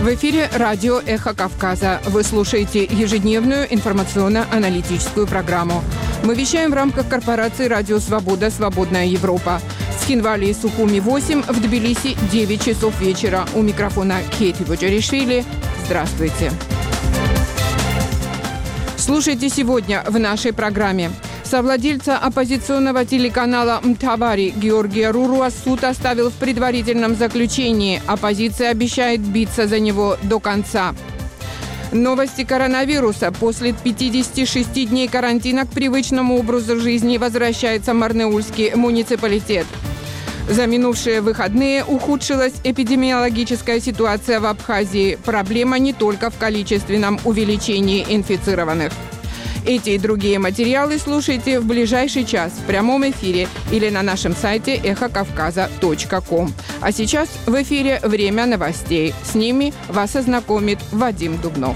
В эфире радио «Эхо Кавказа». Вы слушаете ежедневную информационно-аналитическую программу. Мы вещаем в рамках корпорации «Радио Свобода. Свободная Европа». В Цхинвале и Сухуми 8, в Тбилиси 9 часов вечера. У микрофона Кейти Боджаришвили. Здравствуйте. Слушайте сегодня в нашей программе. Совладельца оппозиционного телеканала «Мтавари» Георгия Руруа суд оставил в предварительном заключении. Оппозиция обещает биться за него до конца. Новости коронавируса. После 56 дней карантина к привычному образу жизни возвращается Марнеульский муниципалитет. За минувшие выходные ухудшилась эпидемиологическая ситуация в Абхазии. Проблема не только в количественном увеличении инфицированных. Эти и другие материалы слушайте в ближайший час в прямом эфире или на нашем сайте эхокавказа.ком. А сейчас в эфире «Время новостей». С ними вас ознакомит Вадим Дубнов.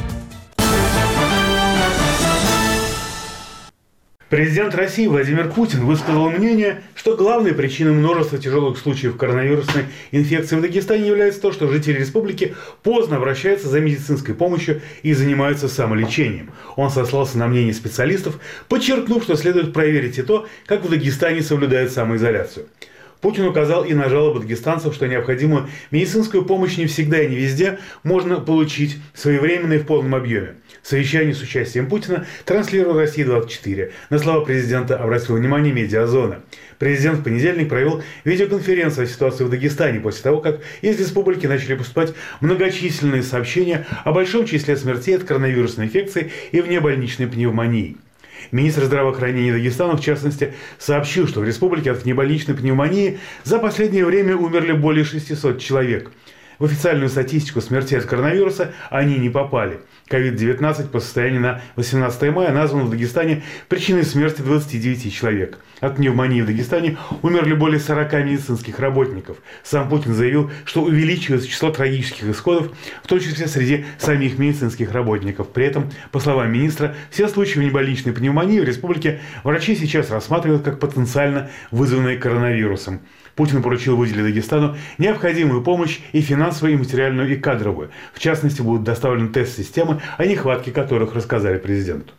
Президент России Владимир Путин высказал мнение, что главной причиной множества тяжелых случаев коронавирусной инфекции в Дагестане является то, что жители республики поздно обращаются за медицинской помощью и занимаются самолечением. Он сослался на мнение специалистов, подчеркнув, что следует проверить и то, как в Дагестане соблюдают самоизоляцию. Путин указал и на жалобы дагестанцев, что необходимую медицинскую помощь не всегда и не везде можно получить своевременно и в полном объеме. Совещание с участием Путина транслировал «Россия-24». На слова президента обратил внимание «Медиазона». Президент в понедельник провел видеоконференцию о ситуации в Дагестане после того, как из республики начали поступать многочисленные сообщения о большом числе смертей от коронавирусной инфекции и внебольничной пневмонии. Министр здравоохранения Дагестана, в частности, сообщил, что в республике от внебольничной пневмонии за последнее время умерли более 600 человек. В официальную статистику смертей от коронавируса они не попали. COVID-19 по состоянию на 18 мая назван в Дагестане причиной смерти 29 человек. От пневмонии в Дагестане умерли более 40 медицинских работников. Сам Путин заявил, что увеличивается число трагических исходов, в том числе среди самих медицинских работников. При этом, по словам министра, все случаи внебольничной пневмонии в республике врачи сейчас рассматривают как потенциально вызванные коронавирусом. Путин поручил выделить Дагестану необходимую помощь и финансовую, и материальную, и кадровую. В частности, будут доставлены тест-системы, о нехватке которых рассказали президенту.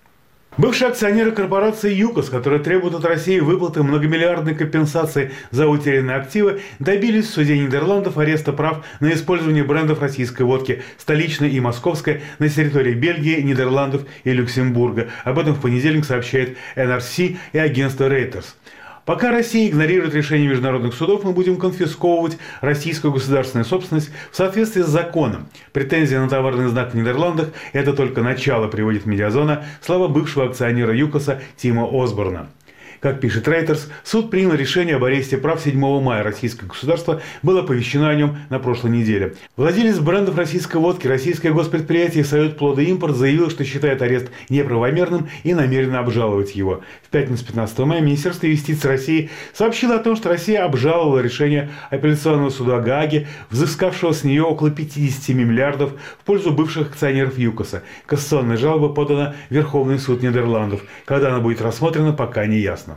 Бывшие акционеры корпорации ЮКОС, которые требуют от России выплаты многомиллиардной компенсации за утерянные активы, добились в суде Нидерландов ареста прав на использование брендов российской водки «Столичной» и «Московской» на территории Бельгии, Нидерландов и Люксембурга. Об этом в понедельник сообщает НРС и агентство Reuters. Пока Россия игнорирует решения международных судов, мы будем конфисковывать российскую государственную собственность в соответствии с законом. Претензия на товарный знак в Нидерландах – это только начало, приводит Медиазона слова бывшего акционера ЮКОСа Тима Осборна. Как пишет Reuters, суд принял решение об аресте прав 7 мая. Российское государство было оповещено о нем на прошлой неделе. Владелец брендов российской водки, российское госпредприятие «Союз Плодоимпорт» заявил, что считает арест неправомерным и намерено обжаловать его. В пятницу 15 мая Министерство юстиции России сообщило о том, что Россия обжаловала решение апелляционного суда Гааги, взыскавшего с нее около 57 миллиардов в пользу бывших акционеров ЮКОСа. Кассационная жалоба подана в Верховный суд Нидерландов. Когда она будет рассмотрена, пока не ясно.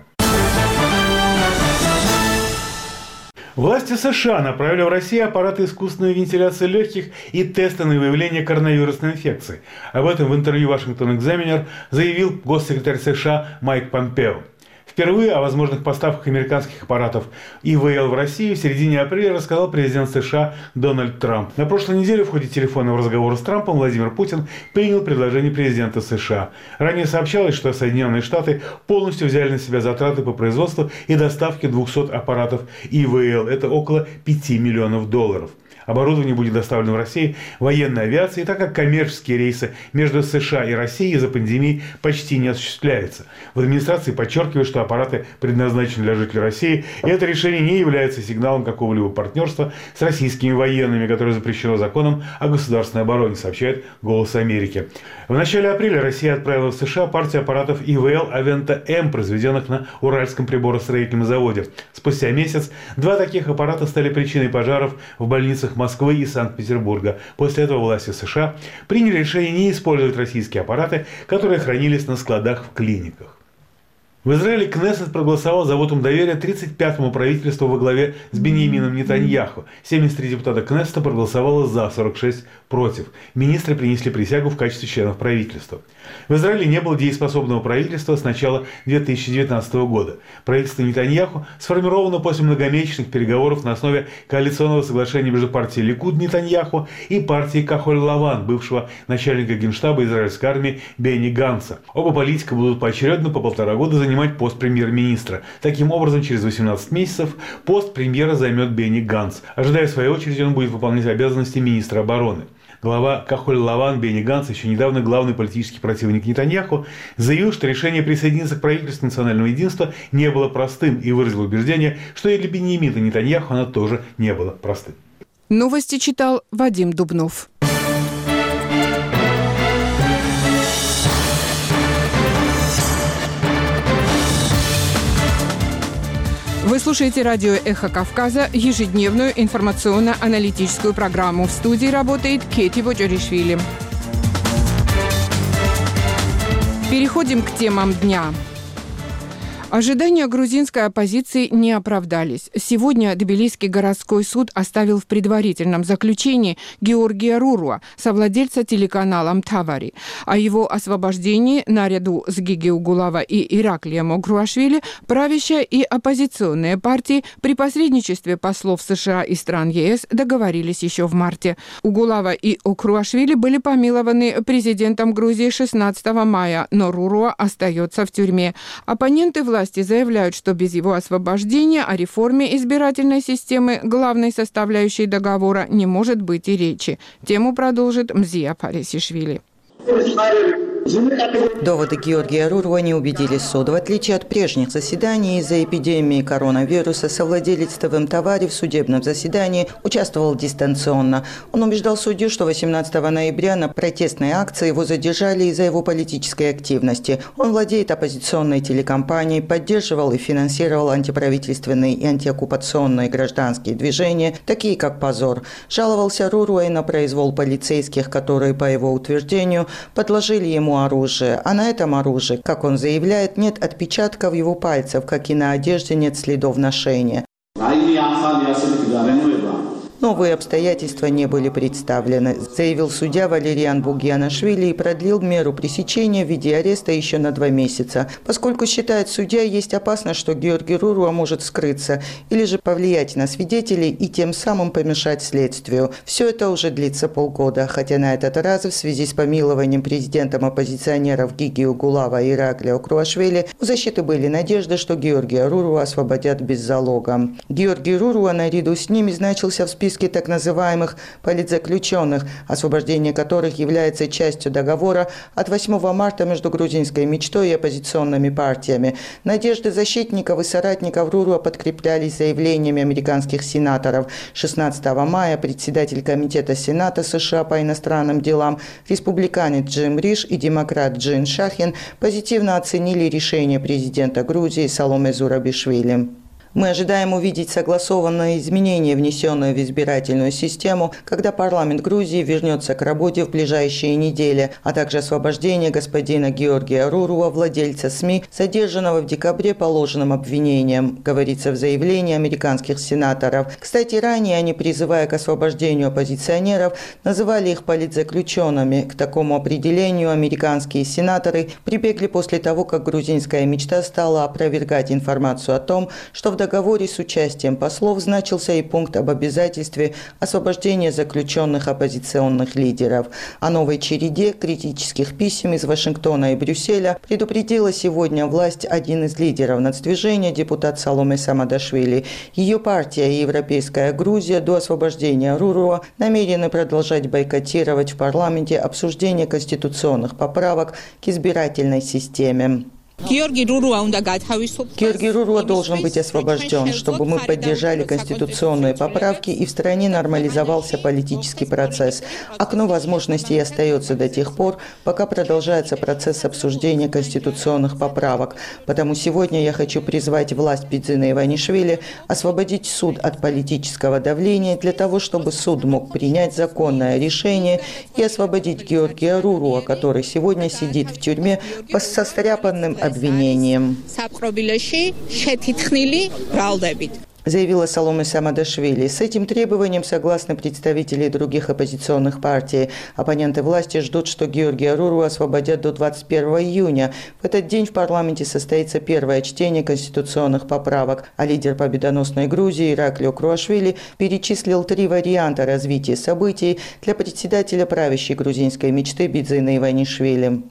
Власти США направили в Россию аппараты искусственной вентиляции легких и тесты на выявление коронавирусной инфекции. Об этом в интервью Washington Examiner заявил госсекретарь США Майк Помпео. Впервые о возможных поставках американских аппаратов ИВЛ в Россию в середине апреля рассказал президент США Дональд Трамп. На прошлой неделе в ходе телефонного разговора с Трампом Владимир Путин принял предложение президента США. Ранее сообщалось, что Соединенные Штаты полностью взяли на себя затраты по производству и доставке 200 аппаратов ИВЛ. Это около $5 миллионов. Оборудование будет доставлено в Россию военной авиацией, так как коммерческие рейсы между США и Россией из-за пандемии почти не осуществляются. В администрации подчеркивают, что аппараты предназначены для жителей России, и это решение не является сигналом какого-либо партнерства с российскими военными, которое запрещено законом о государственной обороне, сообщает «Голос Америки». В начале апреля Россия отправила в США партию аппаратов ИВЛ Авента-М, произведенных на Уральском приборостроительном заводе. Спустя месяц 2 таких аппарата стали причиной пожаров в больницах Москвы и Санкт-Петербурга. После этого власти США приняли решение не использовать российские аппараты, которые хранились на складах в клиниках. В Израиле Кнессет проголосовал за вотум доверия 35-му правительству во главе с Биньямином Нетаньяху. 73 депутата Кнессета проголосовало за, 46 против. Министры принесли присягу в качестве членов правительства. В Израиле не было дееспособного правительства с начала 2019 года. Правительство Нетаньяху сформировано после многомесячных переговоров на основе коалиционного соглашения между партией Ликуд Нетаньяху и партией Кахоль-Лаван, бывшего начальника генштаба израильской армии Бенни Ганца. Оба политика будут поочередно по 1,5 года занимать пост премьер-министра. Таким образом, через 18 месяцев пост премьера займет Бенни Ганц. Ожидая в своей очереди, он будет выполнять обязанности министра обороны. Глава Кахоль-Лаван Бенни Ганц, еще недавно главный политический противник Нетаньяху, заявил, что решение присоединиться к правительству национального единства не было простым и выразил убеждение, что и для Биньямина Нетаньяху оно тоже не было простым. Новости читал Вадим Дубнов. Вы слушаете радио «Эхо Кавказа», ежедневную информационно-аналитическую программу. В студии работает Кети Боджоришвили. Переходим к темам дня. Ожидания грузинской оппозиции не оправдались. Сегодня Тбилисский городской суд оставил в предварительном заключении Георгия Руруа, совладельца телеканала МТАВАРИ. О его освобождении наряду с Гиги Угулава и Ираклием Окруашвили правящая и оппозиционные партии при посредничестве послов США и стран ЕС договорились еще в марте. Угулава и Окруашвили были помилованы президентом Грузии 16 мая, но Руруа остается в тюрьме. Оппоненты власти заявляют, что без его освобождения о реформе избирательной системы, главной составляющей договора, не может быть и речи. Тему продолжит Мзия Парисишвили. Доводы Георгия Руруа не убедили суд. В отличие от прежних заседаний, из-за эпидемии коронавируса совладелец МТАВАРИ в судебном заседании участвовал дистанционно. Он убеждал судью, что 18 ноября на протестной акции его задержали из-за его политической активности. Он владеет оппозиционной телекомпанией, поддерживал и финансировал антиправительственные и антиоккупационные гражданские движения, такие как «Позор». Жаловался Руруа и на произвол полицейских, которые, по его утверждению, подложили ему оружие, а на этом оружии, как он заявляет, нет отпечатков его пальцев, как и на одежде нет следов ношения. Новые обстоятельства не были представлены, заявил судья Валериан Бугьянашвили и продлил меру пресечения в виде ареста еще на 2 месяца, поскольку, считает судья, есть опасность, что Георгий Руруа может скрыться или же повлиять на свидетелей и тем самым помешать следствию. Все это уже длится полгода, хотя на этот раз в связи с помилованием президентом оппозиционеров Гиги Угулава и Ираклия Окруашвили у защиты были надежды, что Георгия Руруа освободят без залога. Георгий Руруа наряду с ними значился в списке так называемых политзаключенных, освобождение которых является частью договора от 8 марта между грузинской мечтой и оппозиционными партиями. Надежды защитников и соратников Руруа подкреплялись заявлениями американских сенаторов. 16 мая председатель Комитета Сената США по иностранным делам, республиканец Джим Риш и демократ Джин Шахин позитивно оценили решение президента Грузии Саломе Зурабишвили. Мы ожидаем увидеть согласованные изменения, внесенные в избирательную систему, когда парламент Грузии вернется к работе в ближайшие недели, а также освобождение господина Георгия Руруа, владельца СМИ, задержанного в декабре по ложным обвинениям, говорится в заявлении американских сенаторов. Кстати, ранее они, призывая к освобождению оппозиционеров, называли их политзаключенными. К такому определению американские сенаторы прибегли после того, как грузинская мечта стала опровергать информацию о том, что в договоре с участием послов значился и пункт об обязательстве освобождения заключенных оппозиционных лидеров. О новой череде критических писем из Вашингтона и Брюсселя предупредила сегодня власть один из лидеров нацдвижения, депутат Саломе Самадашвили. Ее партия и Европейская Грузия до освобождения Руруа намерены продолжать бойкотировать в парламенте обсуждение конституционных поправок к избирательной системе. Георгий Руруа должен быть освобожден, чтобы мы поддержали конституционные поправки и в стране нормализовался политический процесс. Окно возможностей остается до тех пор, пока продолжается процесс обсуждения конституционных поправок. Потому сегодня я хочу призвать власть Бидзина Иванишвили освободить суд от политического давления для того, чтобы суд мог принять законное решение и освободить Георгия Руруа, который сегодня сидит в тюрьме по состряпанным обвинением. Заявила Саломе Самадашвили. С этим требованием согласны представители других оппозиционных партий. Оппоненты власти ждут, что Георгия Руру освободят до 21 июня. В этот день в парламенте состоится первое чтение конституционных поправок. А лидер победоносной Грузии Ираклий Окруашвили перечислил 3 варианта развития событий для председателя правящей грузинской мечты Бидзина Иванишвили.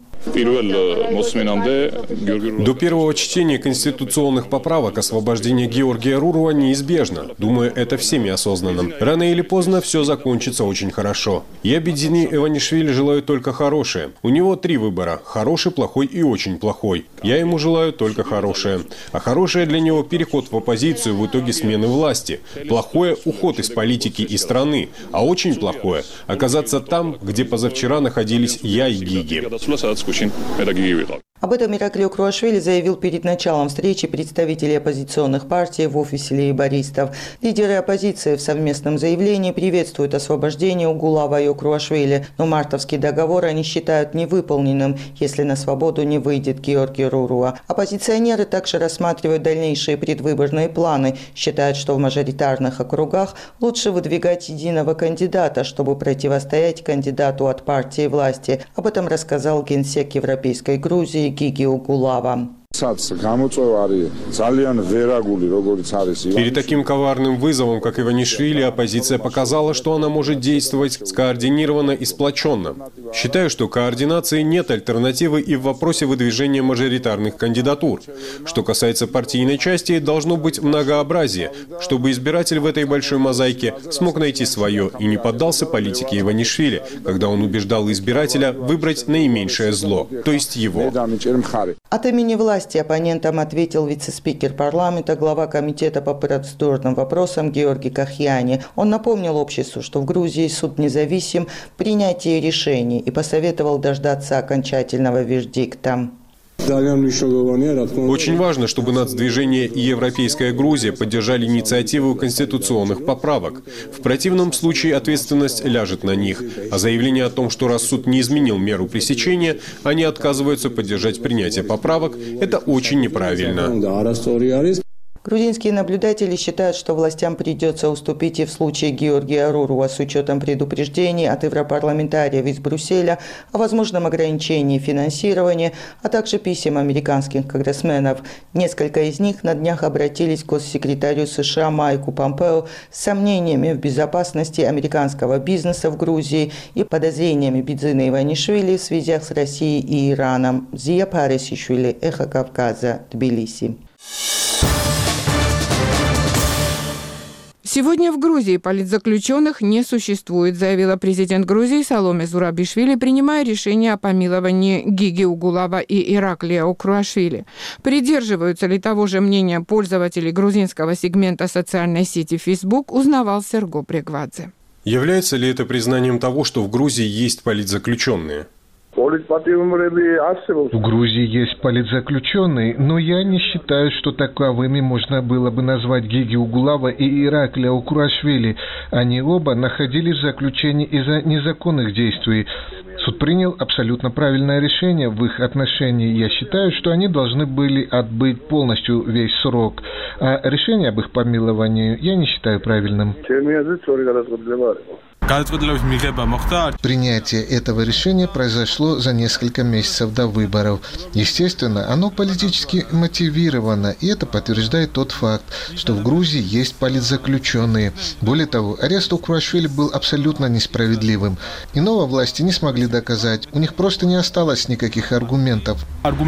До первого чтения конституционных поправок освобождение Георгия Руруа неизбежно. Думаю, это всеми осознанным. Рано или поздно все закончится очень хорошо. Я Бидзине Иванишвили желаю только хорошее. У него 3 выбора – хороший, плохой и очень плохой. Я ему желаю только хорошее. А хорошее для него – переход в оппозицию в итоге смены власти. Плохое – уход из политики и страны. А очень плохое – оказаться там, где позавчера находились я и Гиги. Об этом Ираклий Окруашвили заявил перед началом встречи представителей оппозиционных партий в офисе лейбористов. Лидеры оппозиции в совместном заявлении приветствуют освобождение Угулава и Окруашвили, но мартовский договор они считают невыполненным, если на свободу не выйдет Георгий Руруа. Оппозиционеры также рассматривают дальнейшие предвыборные планы, считают, что в мажоритарных округах лучше выдвигать единого кандидата, чтобы противостоять кандидату от партии власти. Об этом рассказал генсек Европейской Грузии Гиги Угулава. Перед таким коварным вызовом, как Иванишвили, оппозиция показала, что она может действовать скоординированно и сплоченно. Считаю, что координации нет альтернативы и в вопросе выдвижения мажоритарных кандидатур. Что касается партийной части, должно быть многообразие, чтобы избиратель в этой большой мозаике смог найти свое и не поддался политике Иванишвили, когда он убеждал избирателя выбрать наименьшее зло, то есть его. От имени власти оппонентам ответил вице-спикер парламента, глава комитета по процедурным вопросам Георгий Кахьяни. Он напомнил обществу, что в Грузии суд независим в принятии решений и посоветовал дождаться окончательного вердикта. Очень важно, чтобы нацдвижение и Европейская Грузия поддержали инициативу конституционных поправок. В противном случае ответственность ляжет на них. А заявление о том, что раз суд не изменил меру пресечения, они отказываются поддержать принятие поправок, это очень неправильно. Грузинские наблюдатели считают, что властям придется уступить и в случае Георгия Руруа с учетом предупреждений от европарламентариев из Брюсселя о возможном ограничении финансирования, а также писем американских конгрессменов. Несколько из них на днях обратились к госсекретарю США Майку Помпео с сомнениями в безопасности американского бизнеса в Грузии и подозрениями Бидзины Иванишвили в связях с Россией и Ираном. Зия Парисишвили, Эхо Кавказа, Тбилиси. Сегодня в Грузии политзаключенных не существует, заявила президент Грузии Саломе Зурабишвили, принимая решение о помиловании Гиги Угулава и Ираклия Окруашвили. Придерживаются ли того же мнения пользователей грузинского сегмента социальной сети Facebook, узнавал Серго Прегвадзе. Является ли это признанием того, что в Грузии есть политзаключенные? В Грузии есть политзаключенные, но я не считаю, что таковыми можно было бы назвать Гиги Угулава и Ираклия Окруашвили. Они оба находились в заключении из-за незаконных действий. Суд принял абсолютно правильное решение в их отношении. Я считаю, что они должны были отбыть полностью весь срок. А решение об их помиловании я не считаю правильным. Принятие этого решения произошло за несколько месяцев до выборов. Естественно, оно политически мотивировано, и это подтверждает тот факт, что в Грузии есть политзаключенные. Более того, арест Окруашвили был абсолютно несправедливым. Иного власти не смогли доказать, у них просто не осталось никаких аргументов.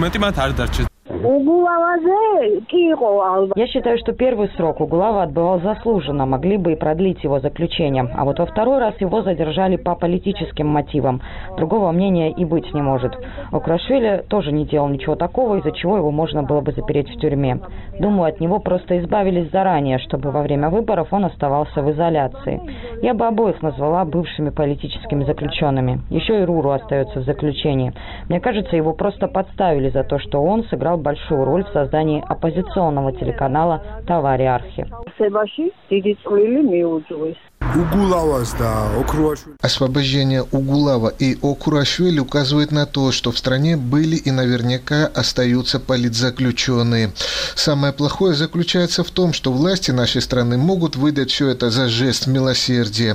Я считаю, что первый срок Угулава отбывал заслуженно, могли бы и продлить его заключение. А вот во второй раз его задержали по политическим мотивам. Другого мнения и быть не может. Окруашвили тоже не делал ничего такого, из-за чего его можно было бы запереть в тюрьме. Думаю, от него просто избавились заранее, чтобы во время выборов он оставался в изоляции. Я бы обоих назвала бывшими политическими заключенными. Еще и Руру остается в заключении. Мне кажется, его просто подставили за то, что он сыграл большую роль в создании оппозиционного телеканала «Тавари Архи». Освобождение Угулава и Окурашвили указывает на то, что в стране были и наверняка остаются политзаключенные. Самое плохое заключается в том, что власти нашей страны могут выдать все это за жест милосердия.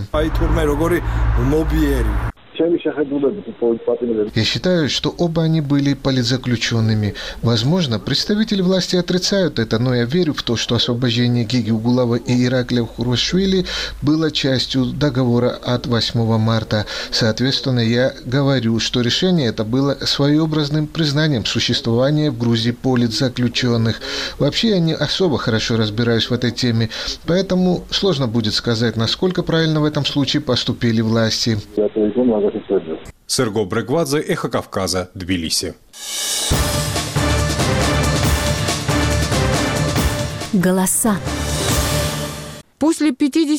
Я считаю, что оба они были политзаключенными. Возможно, представители власти отрицают это, но я верю в то, что освобождение Гиги Угулава и Ираклия Окурашвили было частью договора от 8 марта. Соответственно, я говорю, что решение это было своеобразным признанием существования в Грузии политзаключенных. Вообще, я не особо хорошо разбираюсь в этой теме, поэтому сложно будет сказать, насколько правильно в этом случае поступили власти. Серго Брегвадзе, Эхо Кавказа, Тбилиси. Голоса. После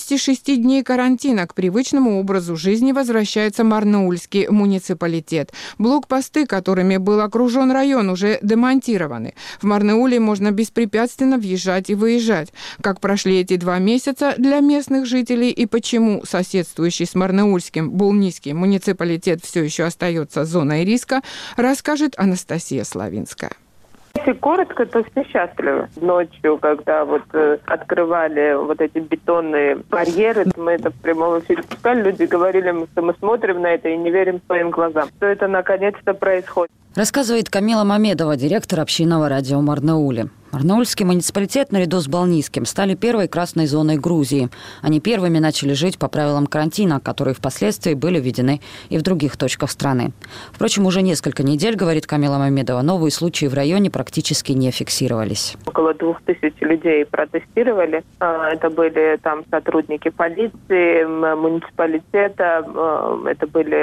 56 дней карантина к привычному образу жизни возвращается Марнаульский муниципалитет. Блокпосты, которыми был окружен район, уже демонтированы. В Марнауле можно беспрепятственно въезжать и выезжать. Как прошли эти 2 месяца для местных жителей и почему соседствующий с Марнаульским Булнийский муниципалитет все еще остается зоной риска, расскажет Анастасия Славинская. Если коротко, то все счастливы. Ночью, когда открывали эти бетонные барьеры, мы это в прямом эфире пускали, люди говорили, что мы смотрим на это и не верим своим глазам, что это наконец-то происходит. Рассказывает Камила Мамедова, директор общинного радио Марнауле. Марнаульский муниципалитет наряду с Балнийским стали первой красной зоной Грузии. Они первыми начали жить по правилам карантина, которые впоследствии были введены и в других точках страны. Впрочем, уже несколько недель, говорит Камила Мамедова, новые случаи в районе практически не фиксировались. Около 2000 людей протестировали. Это были там сотрудники полиции, муниципалитета, это были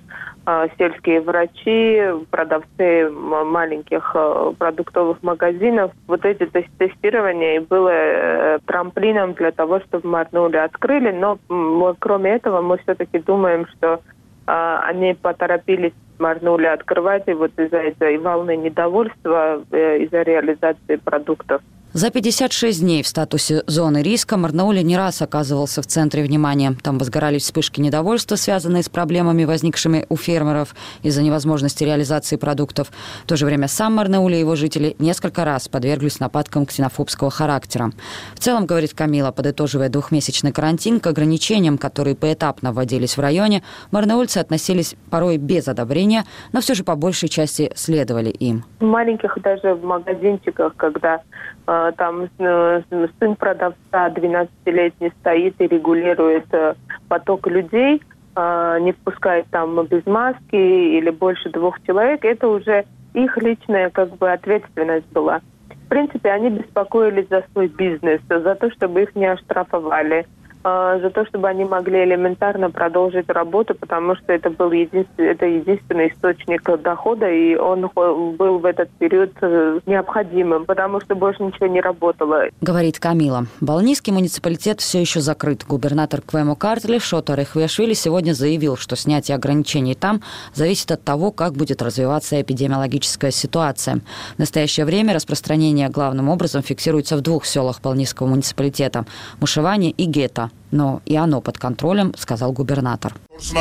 сельские врачи, продавцы маленьких продуктовых магазинов. Эти тестирования было трамплином для того, чтобы Марнауле открыли. Но кроме этого мы все-таки думаем, что они поторопились Марнауле открывать, и из-за этой волны недовольства, из-за реализации продуктов. За 56 дней в статусе зоны риска Марнауле не раз оказывался в центре внимания. Там возгорались вспышки недовольства, связанные с проблемами, возникшими у фермеров из-за невозможности реализации продуктов. В то же время сам Марнауле и его жители несколько раз подверглись нападкам ксенофобского характера. В целом, говорит Камила, подытоживая 2-месячный карантин, к ограничениям, которые поэтапно вводились в районе, марнаульцы относились порой без одобрения, но все же по большей части следовали им. В маленьких даже в магазинчиках, когда там сын продавца 12-летний стоит и регулирует поток людей, не впускает там без маски или больше 2 человек, это уже их личная ответственность была. В принципе, они беспокоились за свой бизнес, за то, чтобы их не оштрафовали, за то, чтобы они могли элементарно продолжить работу, потому что это был единственный источник дохода, и он был в этот период необходимым, потому что больше ничего не работало. Говорит Камила. Балнийский муниципалитет все еще закрыт. Губернатор Квему Картли Шотар Эхвиашвили сегодня заявил, что снятие ограничений там зависит от того, как будет развиваться эпидемиологическая ситуация. В настоящее время распространение главным образом фиксируется в 2 селах Балнийского муниципалитета – Мушеване и Гета. Но и оно под контролем, сказал губернатор.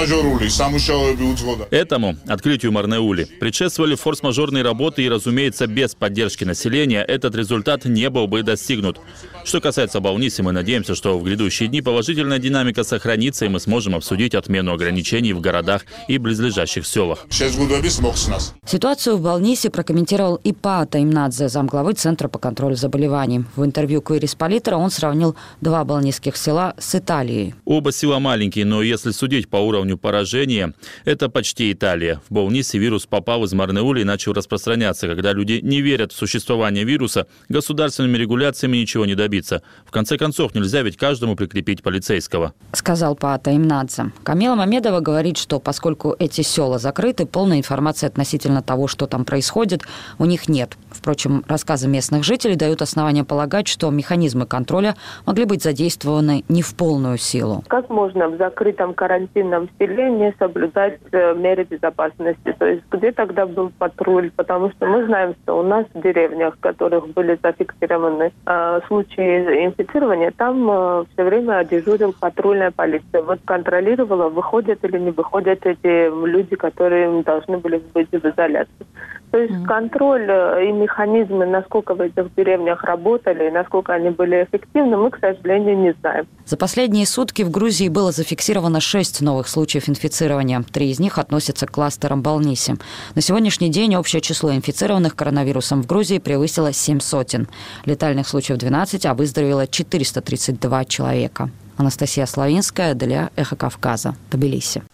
Этому открытию Марнаули предшествовали форс-мажорные работы и, разумеется, без поддержки населения этот результат не был бы достигнут. Что касается Балниси, мы надеемся, что в грядущие дни положительная динамика сохранится, и мы сможем обсудить отмену ограничений в городах и близлежащих селах. Ситуацию в Балниси прокомментировал и Паата Имнадзе, замглавы Центра по контролю заболеваний. В интервью Куирис Политера он сравнил 2 балнийских села с Италией. Оба села маленькие, но если судить по уровню поражения, это почти Италия. В Балниси вирус попал из Марнаули и начал распространяться. Когда люди не верят в существование вируса, государственными регуляциями ничего не добиться. В конце концов, нельзя ведь каждому прикрепить полицейского. Сказал Паата Имнадзе. Камила Мамедова говорит, что поскольку эти села закрыты, полной информации относительно того, что там происходит, у них нет. Впрочем, рассказы местных жителей дают основания полагать, что механизмы контроля могли быть задействованы не в полную силу. Как можно в закрытом карантинном спокойном селении соблюдать меры безопасности. То есть где тогда был патруль? Потому что мы знаем, что у нас в деревнях, в которых были зафиксированы случаи инфицирования, там все время дежурил патрульная полиция. Вот контролировала, выходят или не выходят эти люди, которые должны были быть в изоляции. То есть контроль и механизмы, насколько в этих деревнях работали, насколько они были эффективны, мы, к сожалению, не знаем. За последние сутки в Грузии было зафиксировано 6 новых случаев инфицирования. 3 из них относятся к кластерам Балниси. На сегодняшний день общее число инфицированных коронавирусом в Грузии превысило 700. Летальных случаев 12, а выздоровело 432 человека. Анастасия Славинская для «Эхо Кавказа», Тбилиси.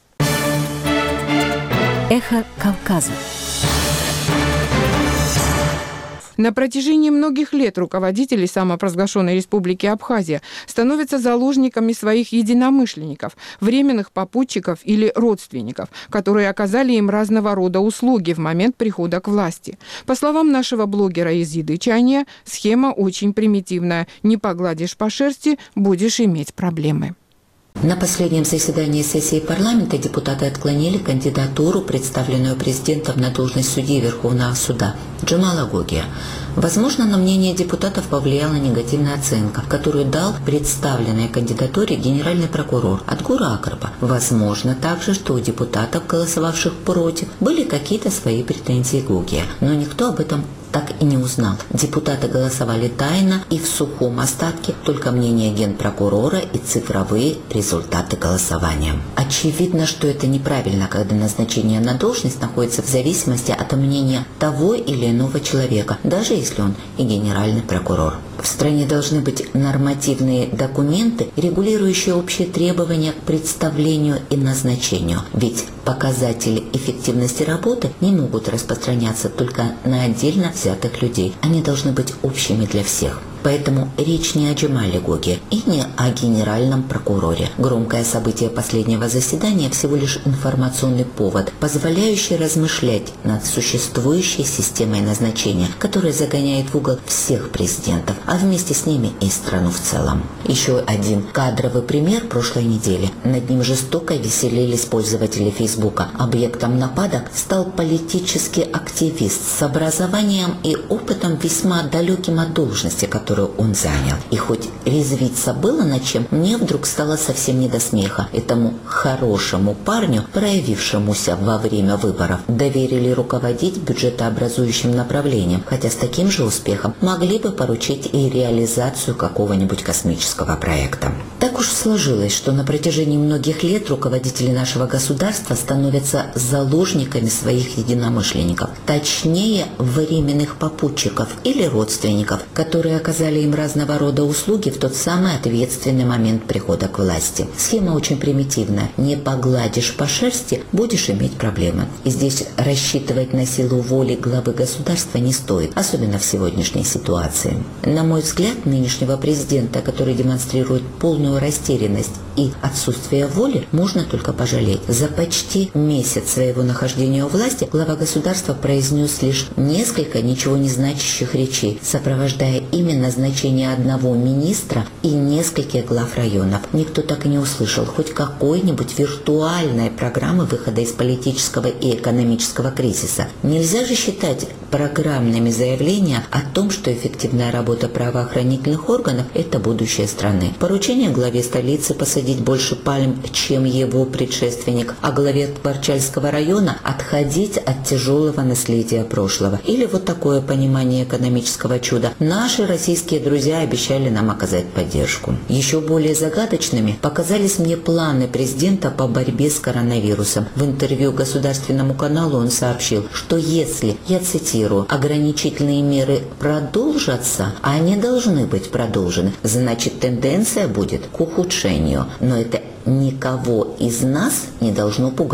Эхо Кавказа. На протяжении многих лет руководители самопровозглашенной республики Абхазия становятся заложниками своих единомышленников, временных попутчиков или родственников, которые оказали им разного рода услуги в момент прихода к власти. По словам нашего блогера из Едычания, схема очень примитивная. Не погладишь по шерсти, будешь иметь проблемы. На последнем заседании сессии парламента депутаты отклонили кандидатуру, представленную президентом на должность судьи Верховного суда Джамала Гогия. Возможно, на мнение депутатов повлияла негативная оценка, которую дал представленной кандидатуре генеральный прокурор Адгур Акарба. Возможно также, что у депутатов, голосовавших против, были какие-то свои претензии к Гогия, но никто об этом так и не узнал. Депутаты голосовали тайно и в сухом остатке, только мнение генпрокурора и цифровые результаты голосования. Очевидно, что это неправильно, когда назначение на должность находится в зависимости от мнения того или иного человека, даже если он и генеральный прокурор. В стране должны быть нормативные документы, регулирующие общие требования к представлению и назначению. Ведь показатели эффективности работы не могут распространяться только на отдельно взятых людей. Они должны быть общими для всех. Поэтому речь не о Джамале Гогии и не о генеральном прокуроре. Громкое событие последнего заседания всего лишь информационный повод, позволяющий размышлять над существующей системой назначения, которая загоняет в угол всех президентов, а вместе с ними и страну в целом. Еще один кадровый пример прошлой недели. Над ним жестоко веселились пользователи Фейсбука. Объектом нападок стал политический активист с образованием и опытом весьма далеким от должности, которую он занял. И хоть резвиться было над чем, мне вдруг стало совсем не до смеха. Этому хорошему парню, проявившемуся во время выборов, доверили руководить бюджетообразующим направлением, хотя с таким же успехом могли бы поручить и реализацию какого-нибудь космического проекта. Так уж сложилось, что на протяжении многих лет руководители нашего государства становятся заложниками своих единомышленников, точнее временных попутчиков или родственников, которые оказали им разного рода услуги в тот самый ответственный момент прихода к власти. Схема очень примитивная. Не погладишь по шерсти, будешь иметь проблемы. И здесь рассчитывать на силу воли главы государства не стоит, особенно в сегодняшней ситуации. На мой взгляд, нынешнего президента, который демонстрирует полную растерянность и отсутствие воли, можно только пожалеть. За почти месяц своего нахождения у власти глава государства произнес лишь несколько ничего не значащих речей, сопровождая именно назначение одного министра и нескольких глав районов. Никто так и не услышал хоть какой-нибудь виртуальной программы выхода из политического и экономического кризиса. Нельзя же считать программными заявления о том, что эффективная работа правоохранительных органов – это будущее страны. Поручение главе столицы посадить больше пальм, чем его предшественник, а главе Творчальского района отходить от тяжелого наследия прошлого. Или вот такое понимание экономического чуда. Наши российские друзья обещали нам оказать поддержку. Еще более загадочными показались мне планы президента по борьбе с коронавирусом. В интервью государственному каналу он сообщил, что если, я цитирую, ограничительные меры продолжатся, а они должны быть продолжены, значит тенденция будет к ухудшению. Но это никого из нас не должно пугать.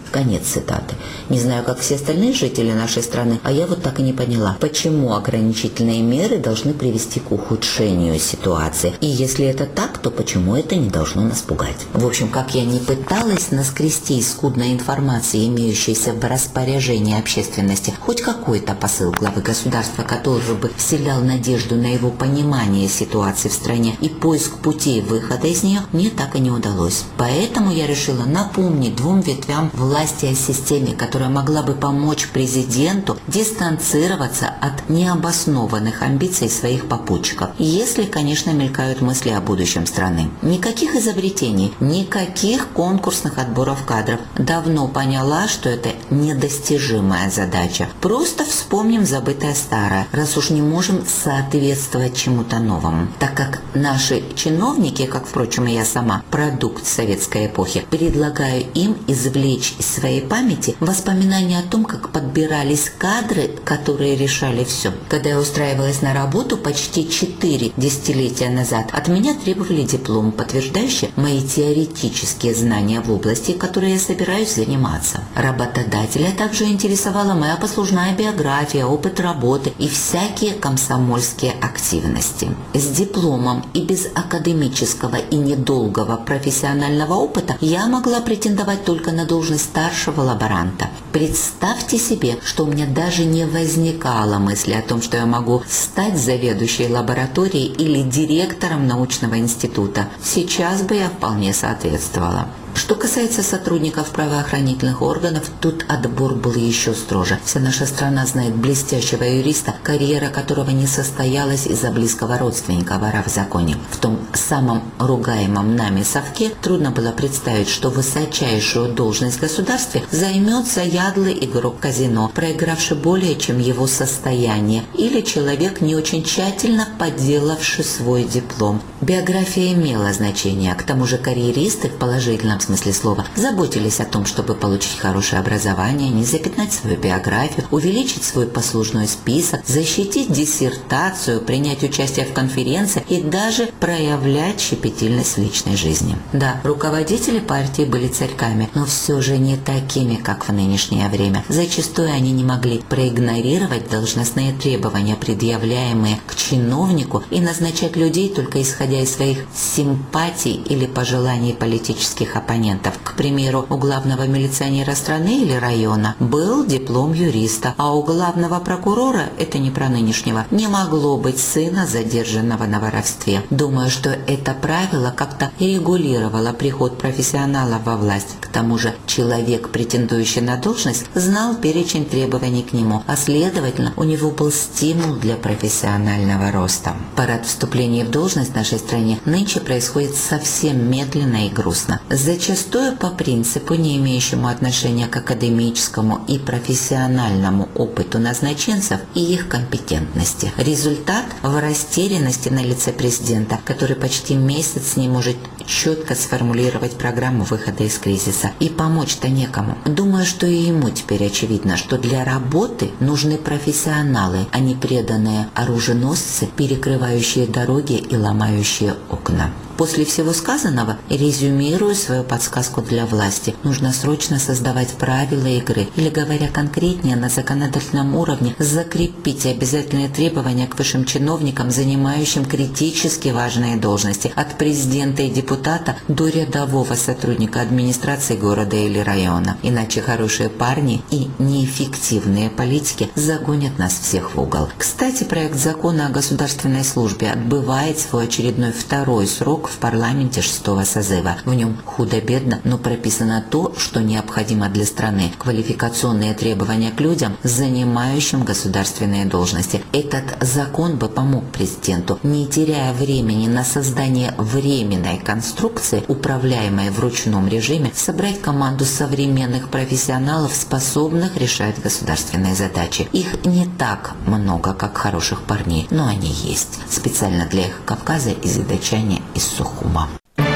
Конец цитаты. Не знаю, как все остальные жители нашей страны, а я вот так и не поняла, почему ограничительные меры должны привести к ухудшению ситуации. И если это так, то почему это не должно нас пугать? В общем, как я не пыталась наскрести из скудной информации, имеющейся в распоряжении общественности, хоть какой-то посыл главы государства, который бы вселял надежду на его понимание ситуации в стране и поиск путей выхода из нее, мне так и не удалось. Поэтому я решила напомнить двум ветвям власти о системе, которая могла бы помочь президенту дистанцироваться от необоснованных амбиций своих попутчиков. Если, конечно, мелькают мысли о будущем страны. Никаких изобретений, никаких конкурсных отборов кадров. Давно поняла, что это недостижимая задача. Просто вспомним забытое старое, раз уж не можем соответствовать чему-то новому. Так как наши чиновники, как, впрочем, и я сама, продукт советской эпохи, предлагаю им извлечь из своей памяти воспоминания о том, как подбирались кадры, которые решали все. Когда я устраивалась на работу почти 4 десятилетия назад, от меня требовали диплом, подтверждающий мои теоретические знания в области, которой я собираюсь заниматься. Работодателя также интересовала моя послужная биография, опыт работы и всякие комсомольские активности. С дипломом и без академического и недолгого профессионального опыта я могла претендовать только на должность старшего лаборанта. Представьте себе, что у меня даже не возникало мысли о том, что я могу стать заведующей лабораторией или директором научного института. Сейчас бы я вполне соответствовала. Что касается сотрудников правоохранительных органов, тут отбор был еще строже. Вся наша страна знает блестящего юриста, карьера которого не состоялась из-за близкого родственника вора в законе. В том самом ругаемом нами совке трудно было представить, что высочайшую должность в государстве займет заядлый игрок казино, проигравший более чем его состояние, или человек, не очень тщательно подделавший свой диплом. Биография имела значение, к тому же карьеристы в положительном смысле слова заботились о том, чтобы получить хорошее образование, не запятнать свою биографию, увеличить свой послужной список, защитить диссертацию, принять участие в конференции и даже проявлять щепетильность в личной жизни. Да, руководители партии были царьками, но все же не такими, как в нынешнее время. Зачастую они не могли проигнорировать должностные требования, предъявляемые к чиновнику, и назначать людей только исходя из своих симпатий или пожеланий политических оппонентов. К примеру, у главного милиционера страны или района был диплом юриста, а у главного прокурора, это не про нынешнего, не могло быть сына, задержанного на воровстве. Думаю, что это правило как-то регулировало приход профессионалов во власть. К тому же человек, претендующий на должность, знал перечень требований к нему, а следовательно, у него был стимул для профессионального роста. Парад вступления в должность в нашей стране нынче происходит совсем медленно и грустно. Зачастую по принципу, не имеющему отношения к академическому и профессиональному опыту назначенцев и их компетентности. Результат в растерянности на лице президента, который почти месяц не может четко сформулировать программу выхода из кризиса. И помочь-то некому. Думаю, что и ему теперь очевидно, что для работы нужны профессионалы, а не преданные оруженосцы, перекрывающие дороги и ломающие окна. После всего сказанного резюмирую свою подсказку для власти. Нужно срочно создавать правила игры, или, говоря конкретнее, на законодательном уровне закрепить обязательные требования к высшим чиновникам, занимающим критически важные должности, от президента и депутата до рядового сотрудника администрации города или района. Иначе хорошие парни и неэффективные политики загонят нас всех в угол. Кстати, проект закона о государственной службе отбывает свой очередной второй срок в парламенте 6-го созыва. В нем худо-бедно, но прописано то, что необходимо для страны. Квалификационные требования к людям, занимающим государственные должности. Этот закон бы помог президенту, не теряя времени на создание временной конструкции, управляемой в ручном режиме, собрать команду современных профессионалов, способных решать государственные задачи. Их не так много, как хороших парней, но они есть. Специально для их Кавказа из Задачания из Сухума.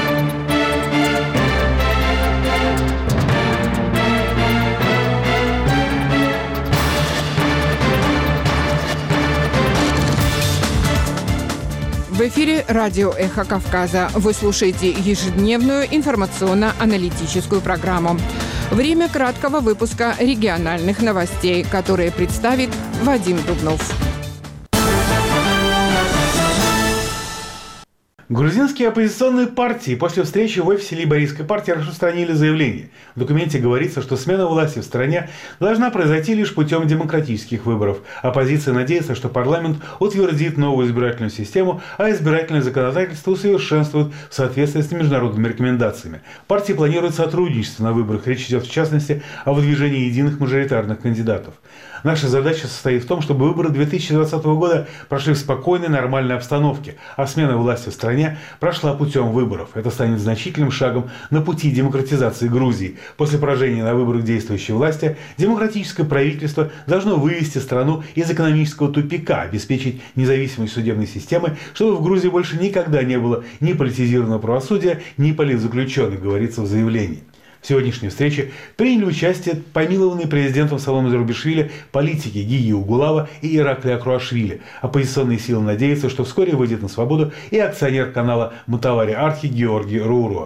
В эфире радио «Эхо Кавказа». Вы слушаете ежедневную информационно-аналитическую программу. Время краткого выпуска региональных новостей, которые представит Вадим Дубнов. Грузинские оппозиционные партии после встречи в офисе лейбористской партии распространили заявление. В документе говорится, что смена власти в стране должна произойти лишь путем демократических выборов. Оппозиция надеется, что парламент утвердит новую избирательную систему, а избирательное законодательство усовершенствует в соответствии с международными рекомендациями. Партии планируют сотрудничество на выборах. Речь идет в частности о выдвижении единых мажоритарных кандидатов. Наша задача состоит в том, чтобы выборы 2020 года прошли в спокойной, нормальной обстановке, а смена власти в стране прошла путем выборов. Это станет значительным шагом на пути демократизации Грузии. После поражения на выборах действующей власти демократическое правительство должно вывести страну из экономического тупика, обеспечить независимость судебной системы, чтобы в Грузии больше никогда не было ни политизированного правосудия, ни политзаключенных, говорится в заявлении. В сегодняшней встрече приняли участие помилованные президентом Саломе Зурабишвили политики Гиги Угулава и Иракли Акруашвили. Оппозиционные силы надеются, что вскоре выйдет на свободу и акционер канала Мутавари Архи Георгий Руруа.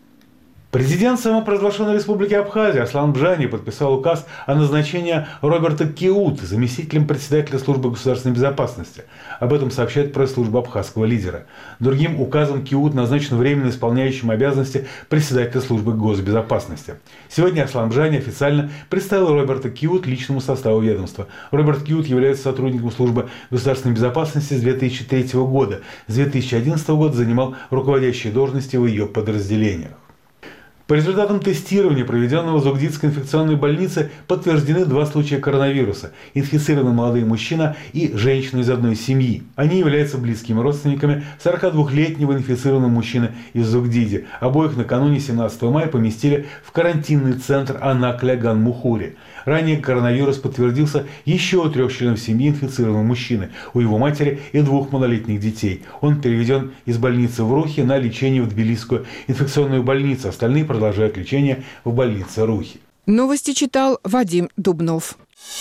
Президент самопровозглашенной республики Абхазия Аслан Бжани подписал указ о назначении Роберта Киута заместителем председателя службы государственной безопасности. Об этом сообщает пресс-служба абхазского лидера. Другим указом Киут назначен временно исполняющим обязанности председателя службы госбезопасности. Сегодня Аслан Бжани официально представил Роберта Киут личному составу ведомства. Роберт Киут является сотрудником службы государственной безопасности с 2003 года. С 2011 года занимал руководящие должности в ее подразделениях. По результатам тестирования, проведенного в Зугдидской инфекционной больнице, подтверждены 2 случая коронавируса. Инфицированы молодой мужчина и женщина из одной семьи. Они являются близкими родственниками 42-летнего инфицированного мужчины из Зугдиди. Обоих накануне 17 мая поместили в карантинный центр Анакля-Ганмухури. Ранее коронавирус подтвердился еще у 3 членов семьи инфицированного мужчины, у его матери и 2 малолетних детей. Он переведен из больницы в Рухи на лечение в Тбилисскую инфекционную больницу. Остальные продолжают лечение в больнице Рухи. Новости читал Вадим Дубнов.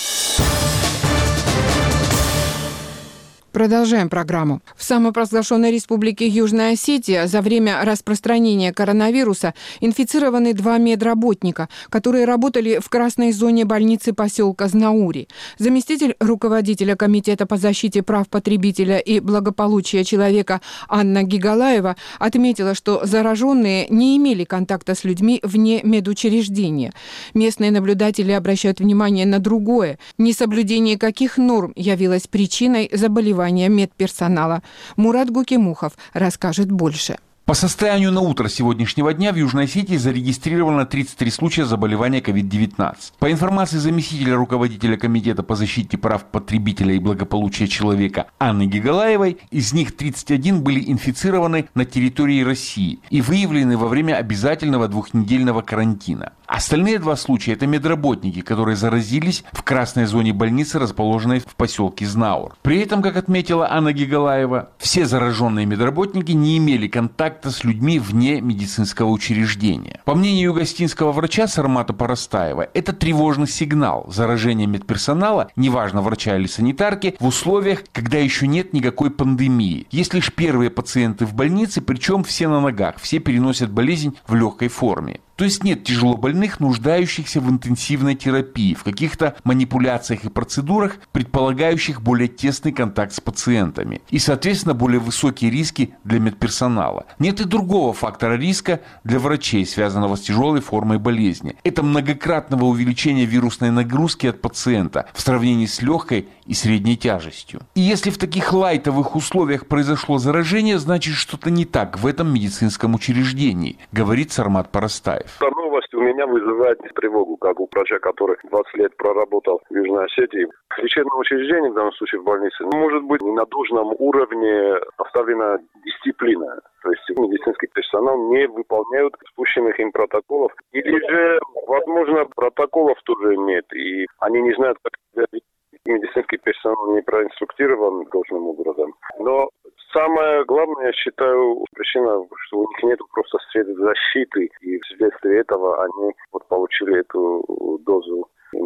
Продолжаем программу. В самопровозглашенной республике Южная Осетия за время распространения коронавируса инфицированы 2 медработника, которые работали в красной зоне больницы поселка Знаури. Заместитель руководителя Комитета по защите прав потребителя и благополучия человека Анна Гигалаева отметила, что зараженные не имели контакта с людьми вне медучреждения. Местные наблюдатели обращают внимание на другое. Несоблюдение каких норм явилось причиной заболевания медперсонала. Мурат Гукимухов расскажет больше. По состоянию на утро сегодняшнего дня в Южной Осетии зарегистрировано 33 случая заболевания COVID-19. По информации заместителя руководителя Комитета по защите прав потребителя и благополучия человека Анны Гигалаевой, из них 31 были инфицированы на территории России и выявлены во время обязательного 2-недельного карантина. Остальные 2 случая – это медработники, которые заразились в красной зоне больницы, расположенной в поселке Знаур. При этом, как отметила Анна Гигалаева, все зараженные медработники не имели контакта с людьми вне медицинского учреждения. По мнению югостинского врача Сармата Парастаева, это тревожный сигнал заражения медперсонала, неважно врача или санитарки, в условиях, когда еще нет никакой пандемии. Есть лишь первые пациенты в больнице, причем все на ногах, все переносят болезнь в легкой форме. То есть нет тяжелобольных, нуждающихся в интенсивной терапии, в каких-то манипуляциях и процедурах, предполагающих более тесный контакт с пациентами и, соответственно, более высокие риски для медперсонала. Нет и другого фактора риска для врачей, связанного с тяжелой формой болезни. Это многократного увеличения вирусной нагрузки от пациента в сравнении с легкой и средней тяжестью. И если в таких лайтовых условиях произошло заражение, значит что-то не так в этом медицинском учреждении, говорит Сармат Парастаев. Эта новость у меня вызывает тревогу, как у врача, который 20 лет проработал в Южной Осетии. Лечебное учреждение, в данном случае в больнице, может быть не на должном уровне поставлена дисциплина. То есть медицинский персонал не выполняет спущенных им протоколов. Или же, возможно, протоколов тоже нет, и они не знают, как медицинский персонал не проинструктирован должным образом. Но самое главное, я считаю, причина, что у них нет просто средств защиты, и вследствие этого они получили эту дозу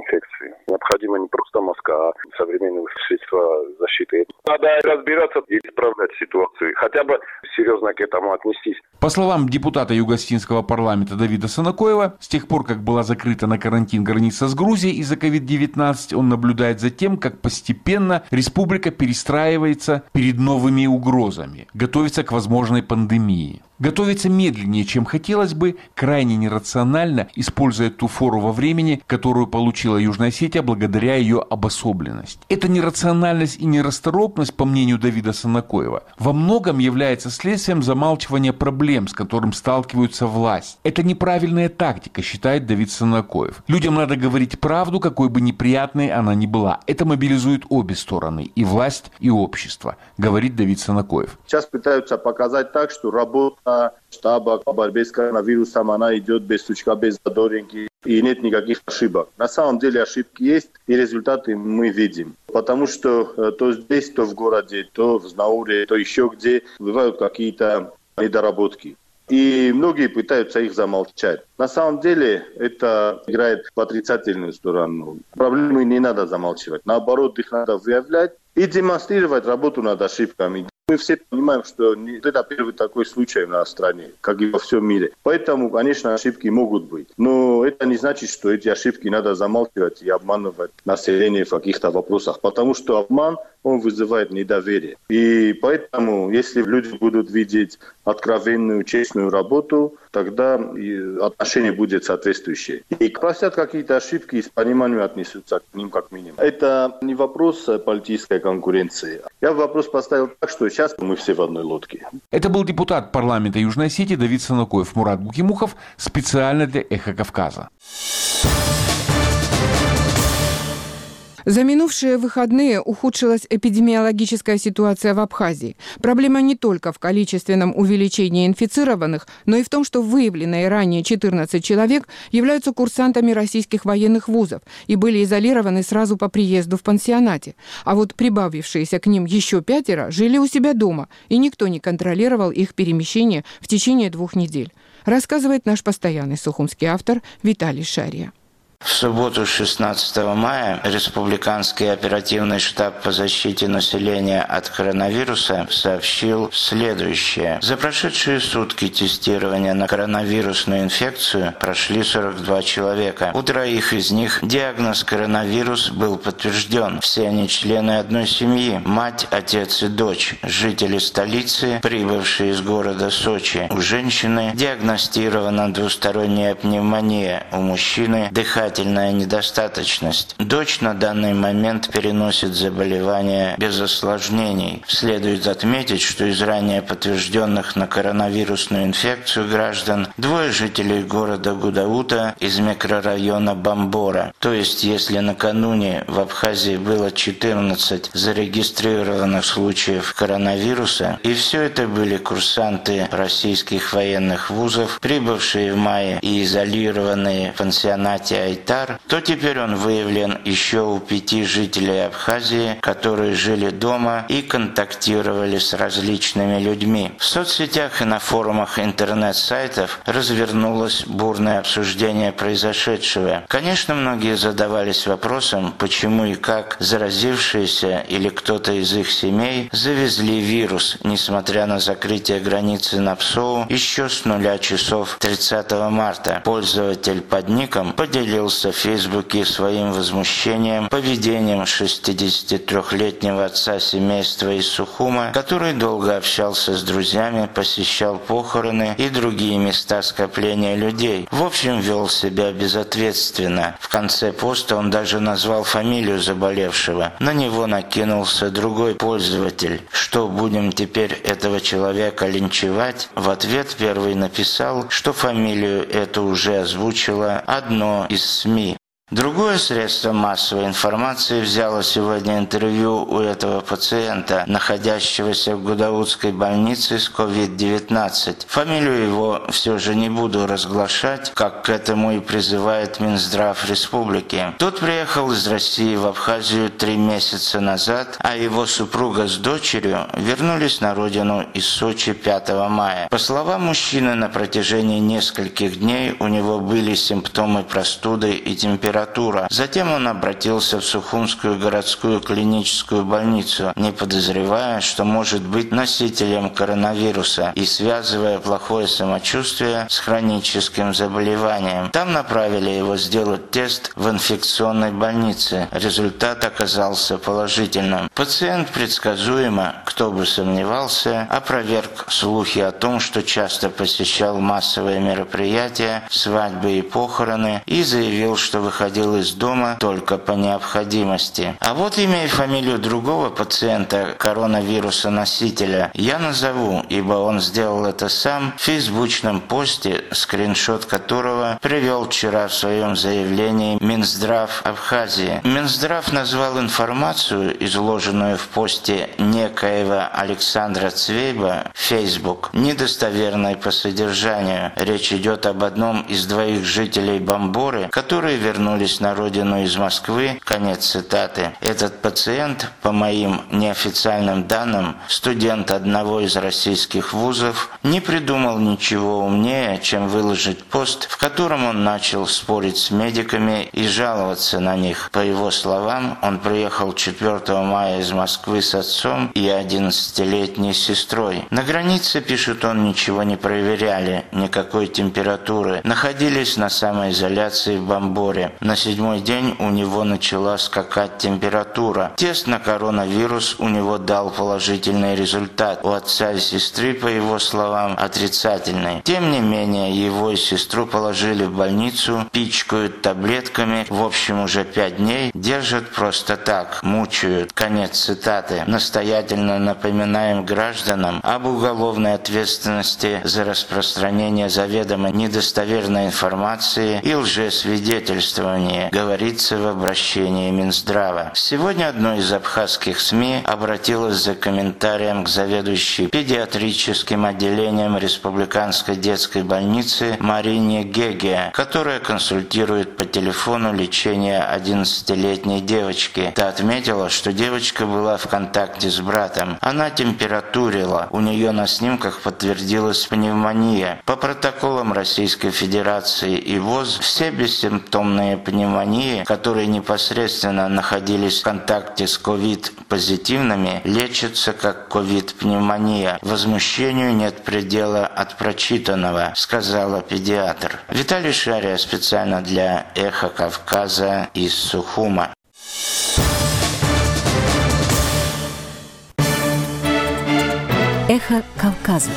инфекции. Необходимо не просто маска, а современные средства защиты. Надо разбираться и исправлять ситуацию. Хотя бы серьезно к этому отнестись. По словам депутата Юго-Осетинского парламента Давида Санакоева, с тех пор, как была закрыта на карантин граница с Грузией из-за COVID-19, он наблюдает за тем, как постепенно республика перестраивается перед новыми угрозами, готовится к возможной пандемии. Готовится медленнее, чем хотелось бы, крайне нерационально, используя ту фору во времени, которую получила Южная Осетия благодаря ее обособленности. Эта нерациональность и нерасторопность, по мнению Давида Санакоева, во многом является следствием замалчивания проблем, с которым сталкиваются власть. Это неправильная тактика, считает Давид Санакоев. Людям надо говорить правду, какой бы неприятной она ни была. Это мобилизует обе стороны, и власть, и общество, говорит Давид Санакоев. Сейчас пытаются показать так, что работа штаба по борьбе с коронавирусом, она идет без сучка, без задоринки, и нет никаких ошибок. На самом деле ошибки есть, и результаты мы видим. Потому что то здесь, то в городе, то в Знауре, то еще где бывают какие-то недоработки. И многие пытаются их замолчать. На самом деле это играет в отрицательную сторону. Проблемы не надо замалчивать. Наоборот, их надо выявлять и демонстрировать работу над ошибками. Мы все понимаем, что это первый такой случай в нашей стране, как и во всем мире. Поэтому, конечно, ошибки могут быть. Но это не значит, что эти ошибки надо замалчивать и обманывать население в каких-то вопросах. Потому что обман, он вызывает недоверие. И поэтому, если люди будут видеть откровенную, честную работу, тогда отношение будет соответствующее. И простят какие-то ошибки и с пониманием отнесутся к ним как минимум. Это не вопрос политической конкуренции. Я вопрос поставил так, что сейчас мы все в одной лодке. Это был депутат парламента Южной Осетии Давид Санакоев. Мурат Букимухов специально для «Эхо Кавказа». За минувшие выходные ухудшилась эпидемиологическая ситуация в Абхазии. Проблема не только в количественном увеличении инфицированных, но и в том, что выявленные ранее 14 человек являются курсантами российских военных вузов и были изолированы сразу по приезду в пансионате. А вот прибавившиеся к ним еще 5 жили у себя дома, и никто не контролировал их перемещение в течение 2 недель. Рассказывает наш постоянный сухумский автор Виталий Шария. В субботу 16 мая Республиканский оперативный штаб по защите населения от коронавируса сообщил следующее. За прошедшие сутки тестирования на коронавирусную инфекцию прошли 42 человека. У 3 из них диагноз коронавирус был подтвержден. Все они члены одной семьи – мать, отец и дочь, жители столицы, прибывшие из города Сочи. У женщины диагностирована двусторонняя пневмония, у мужчины – дыхательная недостаточность. Дочь на данный момент переносит заболевание без осложнений. Следует отметить, что из ранее подтвержденных на коронавирусную инфекцию граждан 2 жителей города Гудаута из микрорайона Бамбора. То есть, если накануне в Абхазии было 14 зарегистрированных случаев коронавируса, и все это были курсанты российских военных вузов, прибывшие в мае и изолированные в пансионате Айтар, то теперь он выявлен еще у 5 жителей Абхазии, которые жили дома и контактировали с различными людьми. В соцсетях и на форумах интернет-сайтов развернулось бурное обсуждение произошедшего. Конечно, многие задавались вопросом, почему и как заразившиеся или кто-то из их семей завезли вирус, несмотря на закрытие границы на ПСОУ еще с 0 часов 30 марта. Пользователь под ником поделился в Фейсбуке своим возмущением поведением 63-летнего отца семейства из Сухума, который долго общался с друзьями, посещал похороны и другие места скопления людей. В общем, вел себя безответственно. В конце поста он даже назвал фамилию заболевшего. На него накинулся другой пользователь. Что, будем теперь этого человека линчевать? В ответ первый написал, что фамилию эту уже озвучило одно из СМИ. Другое средство массовой информации взяло сегодня интервью у этого пациента, находящегося в Гудаутской больнице с COVID-19. Фамилию его все же не буду разглашать, как к этому и призывает Минздрав республики. Тот приехал из России в Абхазию 3 месяца назад, а его супруга с дочерью вернулись на родину из Сочи 5 мая. По словам мужчины, на протяжении нескольких дней у него были симптомы простуды и температуры. температура. Затем он обратился в Сухумскую городскую клиническую больницу, не подозревая, что может быть носителем коронавируса и связывая плохое самочувствие с хроническим заболеванием. Там направили его сделать тест в инфекционной больнице. Результат оказался положительным. Пациент предсказуемо, кто бы сомневался, опроверг слухи о том, что часто посещал массовые мероприятия, свадьбы и похороны, и заявил, что выходил из дома только по необходимости. А вот имя и фамилию другого пациента коронавируса-носителя я назову, ибо он сделал это сам в фейсбучном посте, скриншот которого привел вчера в своем заявлении Минздрав Абхазии. Минздрав назвал информацию, изложенную в посте некоего Александра Цвейба в Facebook, недостоверной по содержанию. Речь идет об одном из двоих жителей Бамборы, которые вернулись на родину из Москвы. Конец цитаты. Этот пациент, по моим неофициальным данным, студент одного из российских вузов, не придумал ничего умнее, чем выложить пост, в котором он начал спорить с медиками и жаловаться на них. По его словам, он приехал 4 мая из Москвы с отцом и 11-летней сестрой. На границе, пишет он, ничего не проверяли, никакой температуры. Находились на самоизоляции в Бамборе. На 7-й день у него начала скакать температура. Тест на коронавирус у него дал положительный результат. У отца и сестры, по его словам, отрицательный. Тем не менее, его и сестру положили в больницу, пичкают таблетками, в общем, уже 5 дней держат просто так, мучают. Конец цитаты. Настоятельно напоминаем гражданам об уголовной ответственности за распространение заведомо недостоверной информации и лжесвидетельствование, говорится в обращении Минздрава. Сегодня одно из абхазских СМИ обратилось за комментарием к заведующей педиатрическим отделением Республиканской детской больницы Марине Геге, которая консультирует по телефону лечение 11-летней девочки. Та отметила, что девочка была в контакте с братом. Она температурила. У нее на снимках подтвердилась пневмония. По протоколам Российской Федерации и ВОЗ все бессимптомные пневмонии, которые непосредственно находились в контакте с ковид-позитивными, лечатся как ковид-пневмония. Возмущению нет предела от прочитанного, сказала педиатр. Виталий Шария специально для «Эхо Кавказа» из Сухума. Эхо Кавказа.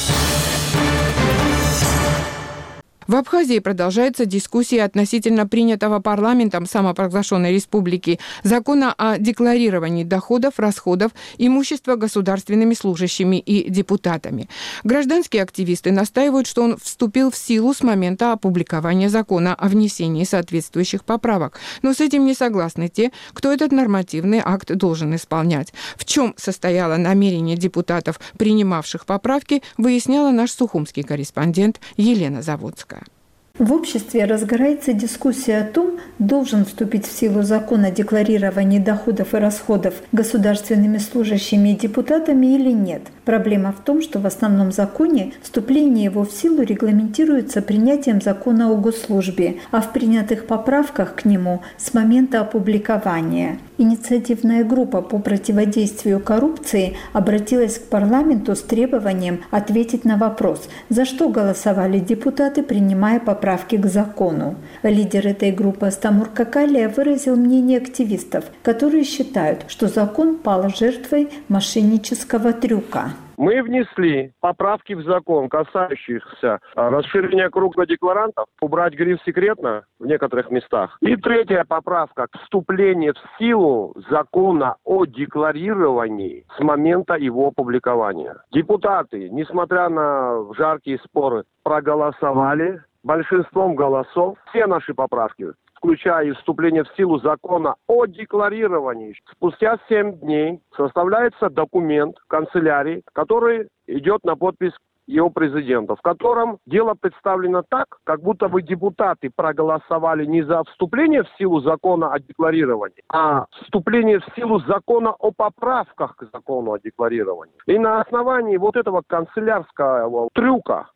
В Абхазии продолжается дискуссия относительно принятого парламентом самопровозглашенной республики закона о декларировании доходов, расходов, имущества государственными служащими и депутатами. Гражданские активисты настаивают, что он вступил в силу с момента опубликования закона о внесении соответствующих поправок. Но с этим не согласны те, кто этот нормативный акт должен исполнять. В чем состояло намерение депутатов, принимавших поправки, выясняла наш сухумский корреспондент Елена Заводская. В обществе разгорается дискуссия о том, должен вступить в силу закон о декларировании доходов и расходов государственными служащими и депутатами или нет. Проблема в том, что в основном законе вступление его в силу регламентируется принятием закона о госслужбе, а в принятых поправках к нему с момента опубликования. Инициативная группа по противодействию коррупции обратилась к парламенту с требованием ответить на вопрос, за что голосовали депутаты, принимая поправки к закону. Лидер этой группы Астамур Какалия выразил мнение активистов, которые считают, что закон пал жертвой мошеннического трюка. Мы внесли поправки в закон, касающихся расширения круга декларантов, убрать гриф «секретно» в некоторых местах. И третья поправка – вступление в силу закона о декларировании с момента его опубликования. Депутаты, несмотря на жаркие споры, проголосовали большинством голосов все наши поправки, включая вступление в силу закона о декларировании. Спустя 7 дней составляется документ в канцелярии, который идет на подпись его президента, в котором дело представлено так, как будто бы депутаты проголосовали не за вступление в силу закона о декларировании, а вступление в силу закона о поправках к закону о декларировании. И на основании вот этого канцелярского трюка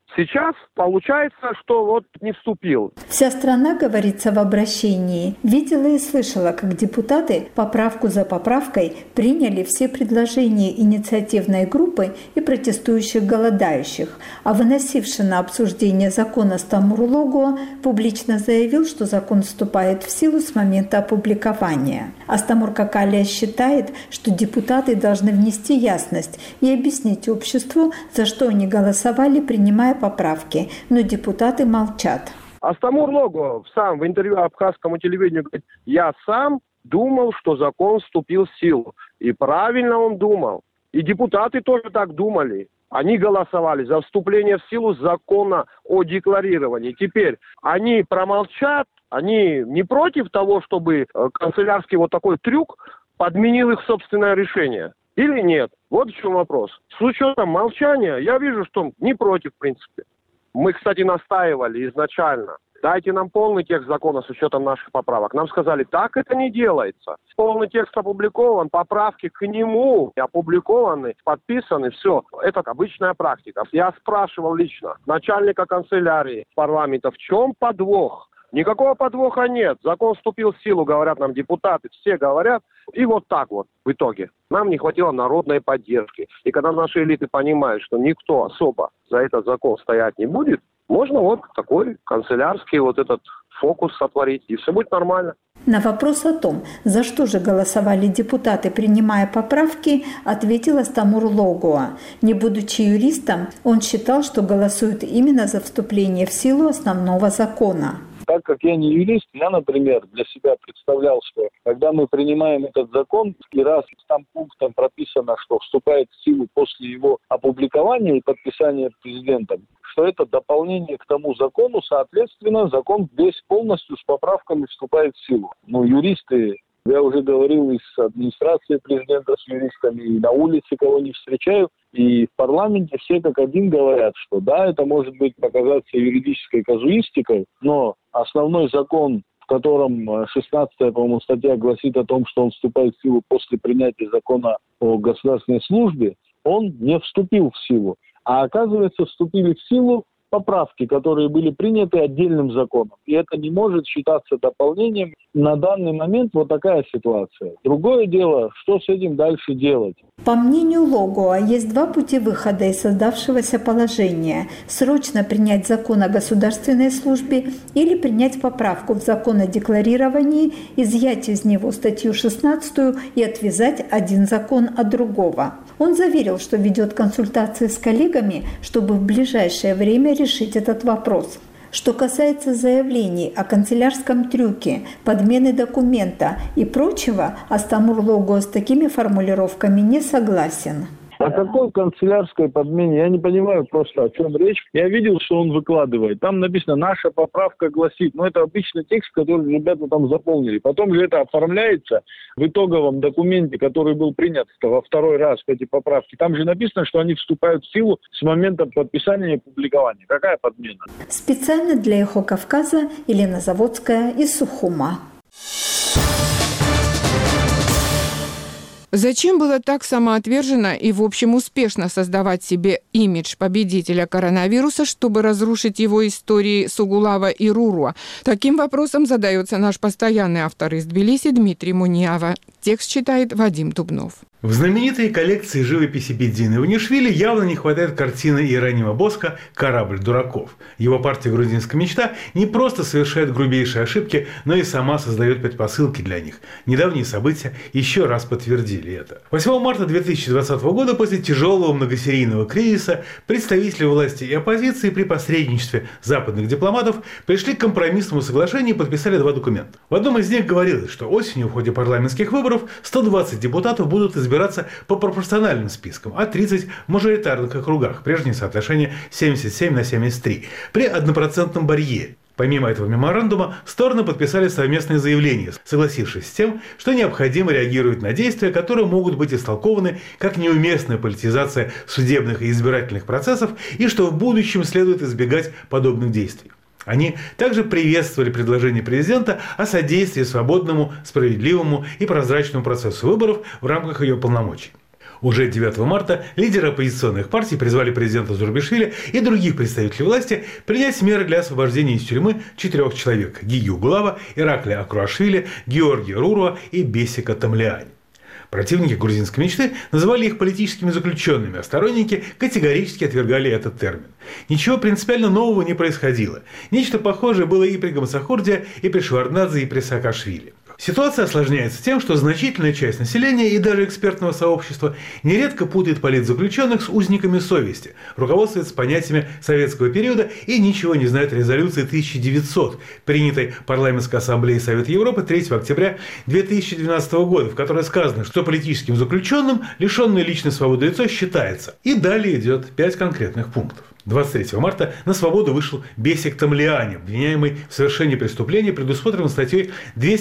Сейчас получается, что вот не вступил. Вся страна, говорится в обращении, видела и слышала, как депутаты поправку за поправкой приняли все предложения инициативной группы и протестующих голодающих, а выносивший на обсуждение закон Астамур Логуа публично заявил, что закон вступает в силу с момента опубликования. Астамур Какалия считает, что депутаты должны внести ясность и объяснить обществу, за что они голосовали, принимая поправки, но депутаты молчат. Астамур Логуа сам в интервью абхазскому телевидению говорит: я сам думал, что закон вступил в силу. И правильно он думал. И депутаты тоже так думали. Они голосовали за вступление в силу закона о декларировании. Теперь они промолчат, они не против того, чтобы канцелярский вот такой трюк подменил их собственное решение. Или нет? Вот в чем вопрос. С учетом молчания, я вижу, что не против, в принципе. Мы, кстати, настаивали изначально. Дайте нам полный текст закона с учетом наших поправок. Нам сказали, так это не делается. Полный текст опубликован, поправки к нему опубликованы, подписаны, все. Это обычная практика. Я спрашивал лично начальника канцелярии парламента, в чем подвох? Никакого подвоха нет. Закон вступил в силу, говорят нам депутаты, все говорят. И вот так вот в итоге. Нам не хватило народной поддержки. И когда наши элиты понимают, что никто особо за этот закон стоять не будет, можно вот такой канцелярский вот этот фокус сотворить, и все будет нормально. На вопрос о том, за что же голосовали депутаты, принимая поправки, ответил Астамур Логуа. Не будучи юристом, он считал, что голосуют именно за вступление в силу основного закона. Так как я не юрист, я, например, для себя представлял, что когда мы принимаем этот закон, и раз там пунктом прописано, что вступает в силу после его опубликования и подписания президентом, что это дополнение к тому закону, соответственно, закон весь полностью с поправками вступает в силу. Ну, юристы, я уже говорил и с администрацией президента, с юристами, и на улице кого не встречаю, и в парламенте все как один говорят, что да, это может быть показаться юридической казуистикой, но основной закон, в котором 16-я, по-моему, статья гласит о том, что он вступает в силу после принятия закона о государственной службе, он не вступил в силу. А оказывается, вступили в силу поправки, которые были приняты отдельным законом. И это не может считаться дополнением. На данный момент вот такая ситуация. Другое дело, что с этим дальше делать. По мнению Логуа, есть два пути выхода из создавшегося положения. Срочно принять закон о государственной службе или принять поправку в закон о декларировании, изъять из него статью 16 и отвязать один закон от другого. Он заверил, что ведет консультации с коллегами, чтобы в ближайшее время решить этот вопрос. Что касается заявлений о канцелярском трюке, подмены документа и прочего, Астамур Логуа с такими формулировками не согласен. О какой канцелярской подмене? Я не понимаю просто, о чем речь. Я видел, что он выкладывает. Там написано «наша поправка гласит». Но это обычный текст, который ребята там заполнили. Потом же это оформляется в итоговом документе, который был принят во второй раз, эти поправки. Там же написано, что они вступают в силу с момента подписания и публикования. Какая подмена? Специально для «Эхо Кавказа» Елена Заводская из Сухума. Зачем было так самоотверженно и, в общем, успешно создавать себе имидж победителя коронавируса, чтобы разрушить его истории Сугулава и Руруа? Таким вопросом задается наш постоянный автор из Тбилиси Дмитрий Муниава. Текст читает Вадим Дубнов. В знаменитой коллекции живописи Бедзины Иванишвили явно не хватает картины Иеронима Боска «Корабль дураков». Его партия «Грузинская мечта» не просто совершает грубейшие ошибки, но и сама создает предпосылки для них. Недавние события еще раз подтвердили это. 8 марта 2020 года после тяжелого многосерийного кризиса представители власти и оппозиции при посредничестве западных дипломатов пришли к компромиссному соглашению и подписали два документа. В одном из них говорилось, что осенью в ходе парламентских выборов 120 депутатов будут избираться по пропорциональным спискам, а 30 в мажоритарных округах, прежнее соотношение 77/73, при 1% барьере. Помимо этого меморандума, стороны подписали совместное заявление, согласившись с тем, что необходимо реагировать на действия, которые могут быть истолкованы как неуместная политизация судебных и избирательных процессов, и что в будущем следует избегать подобных действий. Они также приветствовали предложение президента о содействии свободному, справедливому и прозрачному процессу выборов в рамках ее полномочий. Уже 9 марта лидеры оппозиционных партий призвали президента Зурбишвили и других представителей власти принять меры для освобождения из тюрьмы 4 человек – Гиги Угулава, Ираклия Акруашвили, Георгия Руруа и Бесика Тамлиани. Противники грузинской мечты называли их политическими заключенными, а сторонники категорически отвергали этот термин. Ничего принципиально нового не происходило. Нечто похожее было и при Гамсахурдзе, и при Шеварднадзе, и при Саакашвили. Ситуация осложняется тем, что значительная часть населения и даже экспертного сообщества нередко путает политзаключенных с узниками совести, руководствуется понятиями советского периода и ничего не знает о резолюции 1900, принятой Парламентской ассамблеей Совета Европы 3 октября 2012 года, в которой сказано, что политическим заключенным лишенное личной свободы лицо считается. И далее идет 5 конкретных пунктов. 23 марта на свободу вышел Бесик Тамлиани, обвиняемый в совершении преступления, предусмотренного статьей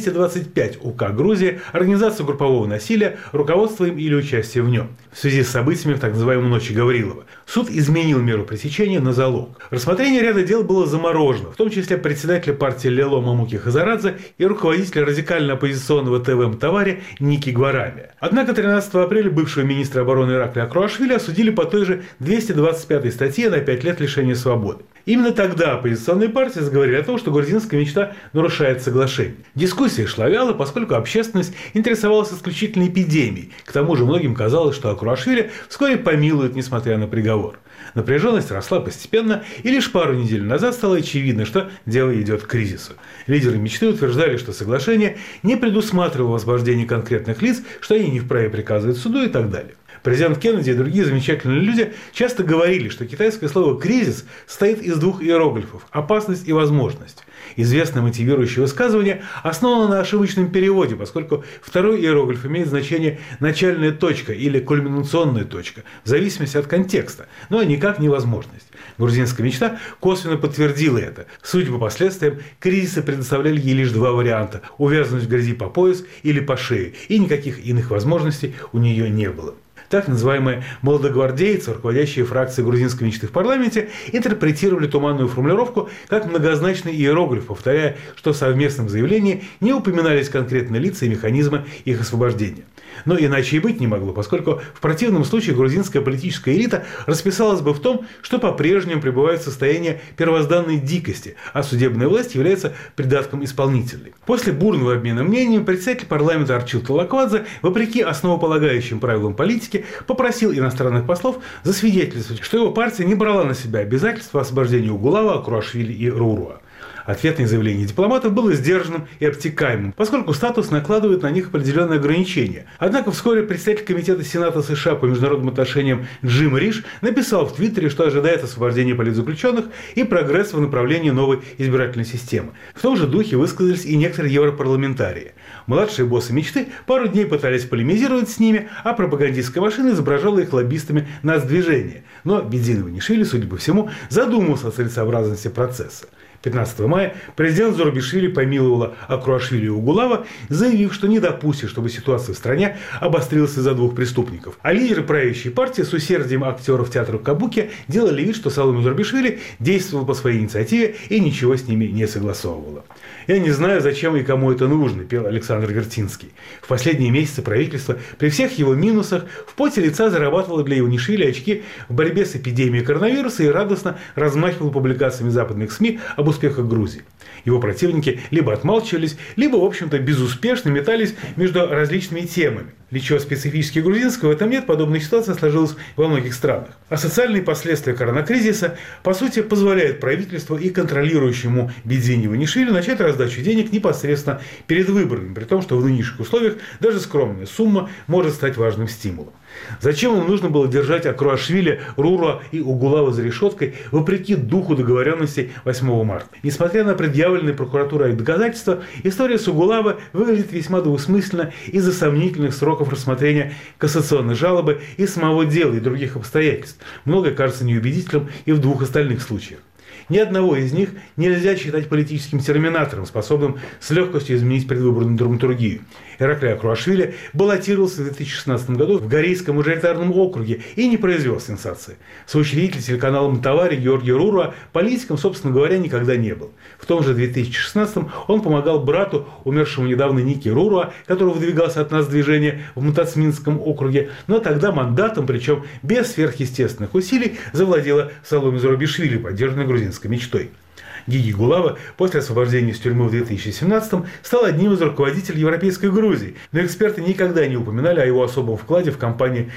225 УК Грузии «Организация группового насилия, руководство им или участие в нем» в связи с событиями в так называемой «Ночи Гаврилова». Суд изменил меру пресечения на залог. Рассмотрение ряда дел было заморожено, в том числе председателя партии Лело Мамуки Хазарадзе и руководителя радикально-оппозиционного ТВ Мтавари Ники Гварамия. Однако 13 апреля бывшего министра обороны Ираклия Акруашвили осудили по той же 225 статье на 5 лет лишения свободы. Именно тогда оппозиционные партии заговорили о том, что грузинская мечта нарушает соглашение. Дискуссия шла вяло, поскольку общественность интересовалась исключительно эпидемией. К тому же многим казалось, что Акруашвили вскоре помилуют, несмотря на приговор. Напряженность росла постепенно, и лишь пару недель назад стало очевидно, что дело идет к кризису. Лидеры мечты утверждали, что соглашение не предусматривало освобождение конкретных лиц, что они не вправе приказывать суду и так далее. Президент Кеннеди и другие замечательные люди часто говорили, что китайское слово «кризис» состоит из 2 иероглифов – «опасность» и «возможность». Известное мотивирующее высказывание основано на ошибочном переводе, поскольку второй иероглиф имеет значение «начальная точка» или «кульминационная точка», в зависимости от контекста, но никак не «возможность». Грузинская мечта косвенно подтвердила это. Судя по последствиям, кризисы предоставляли ей лишь 2 варианта – увязнуть в грязи по пояс или по шее, и никаких иных возможностей у нее не было. Так называемые молодогвардейцы, руководящие фракцией грузинской мечты в парламенте, интерпретировали туманную формулировку как многозначный иероглиф, повторяя, что в совместном заявлении не упоминались конкретные лица и механизмы их освобождения. Но иначе и быть не могло, поскольку в противном случае грузинская политическая элита расписалась бы в том, что по-прежнему пребывает в состоянии первозданной дикости, а судебная власть является придатком исполнительной. После бурного обмена мнениями председатель парламента Арчил Талаквадзе, вопреки основополагающим правилам политики, попросил иностранных послов засвидетельствовать, что его партия не брала на себя обязательства освобождения Угулава, Акруашвили и Руруа. Ответное заявление дипломатов было сдержанным и обтекаемым, поскольку статус накладывает на них определенные ограничения. Однако вскоре представитель Комитета Сената США по международным отношениям Джим Риш написал в Твиттере, что ожидает освобождения политзаключенных и прогресса в направлении новой избирательной системы. В том же духе высказались и некоторые европарламентарии. Младшие боссы мечты пару дней пытались полемизировать с ними, а пропагандистская машина изображала их лоббистами нацдвижения. Но Бедзин Иванишвили, судя по всему, задумался о целесообразности процесса. 15 мая президент Зурбишвили помиловала Акруашвили и Угулава, заявив, что не допустит, чтобы ситуация в стране обострилась из-за 2 преступников. А лидеры правящей партии с усердием актеров театра Кабуки делали вид, что Саломе Зурбишвили действовал по своей инициативе и ничего с ними не согласовывала. «Я не знаю, зачем и кому это нужно», – пел Александр Вертинский. В последние месяцы правительство при всех его минусах в поте лица зарабатывало для Иванишвили очки в борьбе с эпидемией коронавируса и радостно размахивало публикациями западных СМИ об успехах Грузии. Его противники либо отмалчивались, либо, в общем-то, безуспешно метались между различными темами. Ничего специфически грузинского в этом нет, подобная ситуация сложилась во многих странах. А социальные последствия коронакризиса, по сути, позволяют правительству и контролирующему Бедзине Иванишвили начать раздачу денег непосредственно перед выборами, при том, что в нынешних условиях даже скромная сумма может стать важным стимулом. Зачем им нужно было держать Акруашвили, Руруа и Угулава за решеткой, вопреки духу договоренностей 8 марта? Несмотря на предъявленные прокуратурой доказательства, история с Угулава выглядит весьма двусмысленно из-за сомнительных сроков рассмотрения кассационной жалобы и самого дела и других обстоятельств. Многое кажется неубедительным и в 2 остальных случаях. Ни одного из них нельзя считать политическим терминатором, способным с легкостью изменить предвыборную драматургию. Ираклий Акруашвили баллотировался в 2016 году в Горейском мажоритарном округе и не произвел сенсации. Соучредитель телеканала МТАВАРИ Георгий Руруа политиком, собственно говоря, никогда не был. В том же 2016 он помогал брату, умершему недавно Ники Руруа, который выдвигался от нас движения в Мутацминском округе, но тогда мандатом, причем без сверхъестественных усилий, завладела Саломе Зурабишвили, поддержанной грузинской мечтой. Гиги Гулава после освобождения из тюрьмы в 2017-м стал одним из руководителей Европейской Грузии, но эксперты никогда не упоминали о его особом вкладе в кампании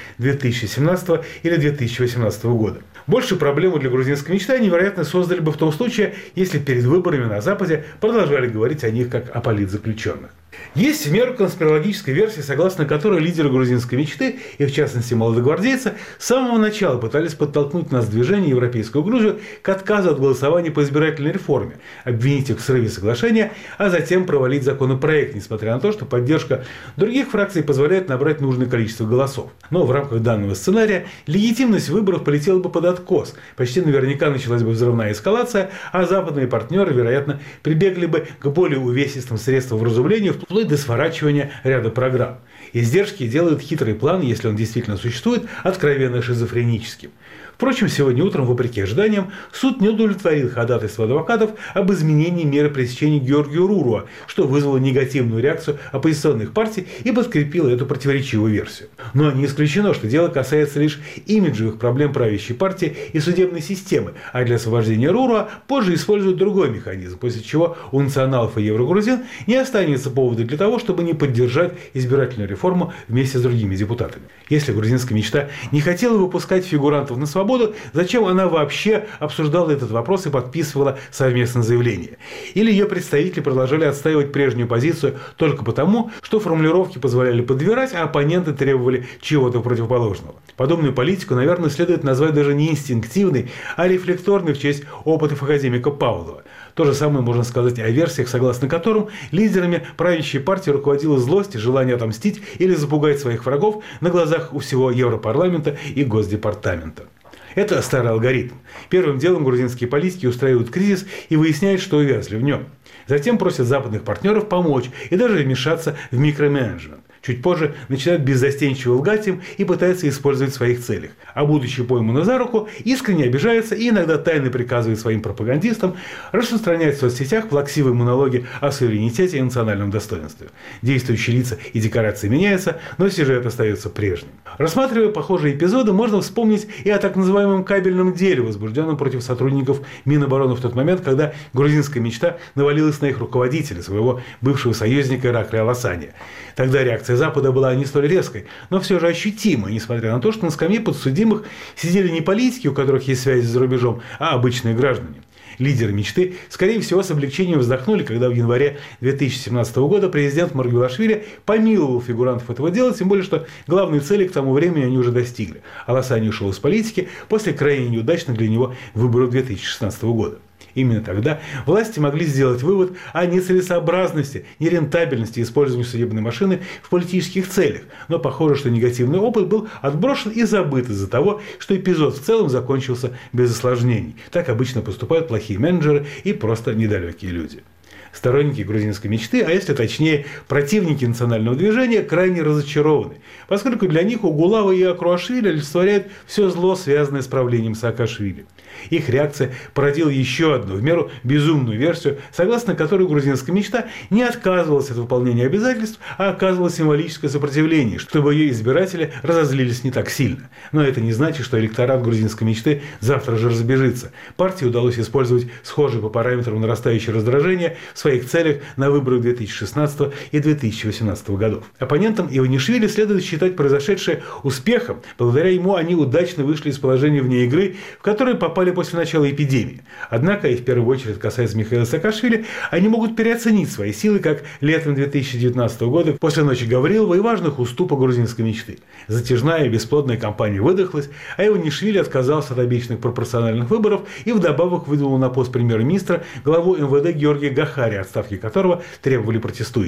2017 или 2018 года. Больше проблему для грузинской мечты они, вероятно, создали бы в том случае, если перед выборами на Западе продолжали говорить о них как о политзаключенных. Есть в меру конспирологическая версия, согласно которой лидеры грузинской мечты, и в частности молодогвардейцы, с самого начала пытались подтолкнуть нас движение Европейскую Грузию к отказу от голосования по избирательной реформе, обвинить их в срыве соглашения, а затем провалить законопроект, несмотря на то, что поддержка других фракций позволяет набрать нужное количество голосов. Но в рамках данного сценария легитимность выборов полетела бы под откос, почти наверняка началась бы взрывная эскалация, а западные партнеры, вероятно, прибегли бы к более увесистым средствам вразумления, вплоть до сворачивания ряда программ. Издержки делают хитрый план, если он действительно существует, откровенно шизофреническим. Впрочем, сегодня утром, вопреки ожиданиям, суд не удовлетворил ходатайство адвокатов об изменении меры пресечения Георгию Руруа, что вызвало негативную реакцию оппозиционных партий и подкрепило эту противоречивую версию. Но не исключено, что дело касается лишь имиджевых проблем правящей партии и судебной системы, а для освобождения Руруа позже используют другой механизм, после чего у националов и еврогрузин не останется повода для того, чтобы не поддержать избирательную реформу вместе с другими депутатами. Если грузинская мечта не хотела выпускать фигурантов на свободу, зачем она вообще обсуждала этот вопрос и подписывала совместное заявление? Или ее представители продолжали отстаивать прежнюю позицию только потому, что формулировки позволяли подбирать, а оппоненты требовали чего-то противоположного? Подобную политику, наверное, следует назвать даже не инстинктивной, а рефлекторной в честь опытов академика Павлова. То же самое можно сказать о версиях, согласно которым лидерами правящей партии руководила злость и желание отомстить или запугать своих врагов на глазах у всего Европарламента и Госдепартамента. Это старый алгоритм. Первым делом грузинские политики устраивают кризис и выясняют, что увязли в нем. Затем просят западных партнеров помочь и даже вмешаться в микроменеджмент. Чуть позже начинают беззастенчиво лгать им и пытаются использовать в своих целях. А будучи пойманы за руку, искренне обижаются и иногда тайно приказывают своим пропагандистам распространять в соцсетях плаксивые монологи о суверенитете и национальном достоинстве. Действующие лица и декорации меняются, но сюжет остается прежним. Рассматривая похожие эпизоды, можно вспомнить и о так называемом кабельном деле, возбужденном против сотрудников Минобороны в тот момент, когда грузинская мечта навалилась на их руководителя, своего бывшего союзника Ираклия Аласания. Тогда реакция Запада была не столь резкой, но все же ощутимой, несмотря на то, что на скамье подсудимых сидели не политики, у которых есть связи за рубежом, а обычные граждане. Лидеры мечты, скорее всего, с облегчением вздохнули, когда в январе 2017 года президент Маргвелашвили помиловал фигурантов этого дела, тем более, что главные цели к тому времени они уже достигли. Аласани ушел из политики после крайне неудачных для него выборов 2016 года. Именно тогда власти могли сделать вывод о нецелесообразности, нерентабельности использования судебной машины в политических целях. Но похоже, что негативный опыт был отброшен и забыт из-за того, что эпизод в целом закончился без осложнений. Так обычно поступают плохие менеджеры и просто недалекие люди. Сторонники грузинской мечты, а если точнее противники национального движения, крайне разочарованы, поскольку для них Угулава и Акруашвили олицетворяют все зло, связанное с правлением Саакашвили. Их реакция породила еще одну, в меру безумную версию, согласно которой грузинская мечта не отказывалась от выполнения обязательств, а оказывала символическое сопротивление, чтобы ее избиратели разозлились не так сильно. Но это не значит, что электорат грузинской мечты завтра же разбежится. Партии удалось использовать схожие по параметрам нарастающее раздражение в своих целях на выборах 2016 и 2018 годов. Оппонентам Иванишвили следует считать произошедшее успехом. Благодаря ему они удачно вышли из положения вне игры, в которое попали после начала эпидемии. Однако, и в первую очередь касается Михаила Саакашвили, они могут переоценить свои силы, как летом 2019 года после ночи Гаврилова и важных уступок грузинской мечты. Затяжная и бесплодная кампания выдохлась, а Иванишвили отказался от обещанных пропорциональных выборов и вдобавок выдвинул на пост премьер-министра главу МВД Георгия Гахари, отставки которого требовали протестующие.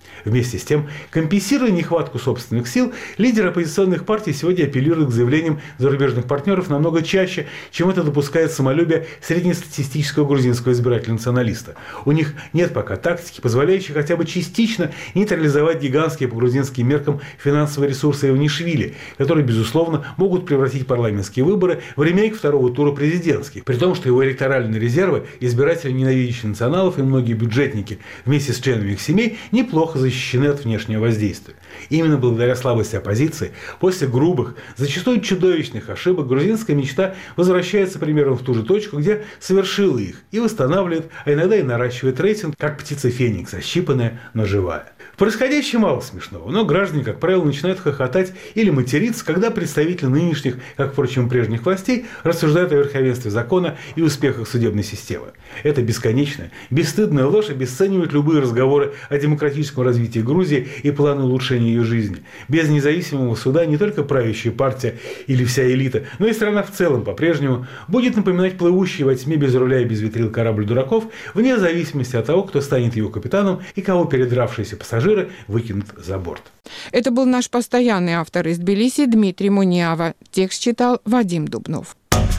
Вместе с тем, компенсируя нехватку собственных сил, лидеры оппозиционных партий сегодня апеллируют к заявлениям зарубежных партнеров намного чаще, чем это допускает самолюбие среднестатистического грузинского избирателя-националиста. У них нет пока тактики, позволяющей хотя бы частично нейтрализовать гигантские по грузинским меркам финансовые ресурсы Иванишвили, которые, безусловно, могут превратить парламентские выборы в ремейк второго тура президентских, при том, что его электоральные резервы, избиратели, ненавидящие националов и многие бюджетники вместе с членами их семей неплохо защищены от внешнего воздействия. Именно благодаря слабости оппозиции, после грубых, зачастую чудовищных ошибок, грузинская мечта возвращается примерно в ту же точку, где совершила их, и восстанавливает, а иногда и наращивает рейтинг, как птица Феникс, ощипанная, но живая. В происходящем мало смешного, но граждане, как правило, начинают хохотать или материться, когда представители нынешних, как, впрочем, прежних властей, рассуждают о верховенстве закона и успехах судебной системы. Эта бесконечная, бесстыдная ложь обесценивает любые разговоры о демократическом развитии Грузии и планы улучшения ее жизни. Без независимого суда не только правящая партия или вся элита, но и страна в целом по-прежнему будет напоминать плывущий во тьме без руля и без витрил корабль дураков, вне зависимости от того, кто станет его капитаном и кого передравшиеся пассажиры выкинут за борт. Это был наш постоянный автор из Тбилиси Дмитрий Муниава. Текст читал Вадим Дубнов.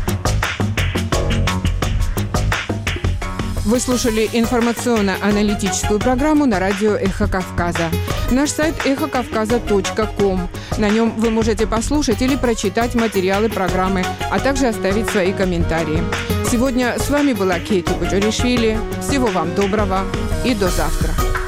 Вы слушали информационно-аналитическую программу на радио «Эхо Кавказа». Наш сайт эхокавказа.ком. На нем вы можете послушать или прочитать материалы программы, а также оставить свои комментарии. Сегодня с вами была Кейти Буджаришвили. Всего вам доброго и до завтра.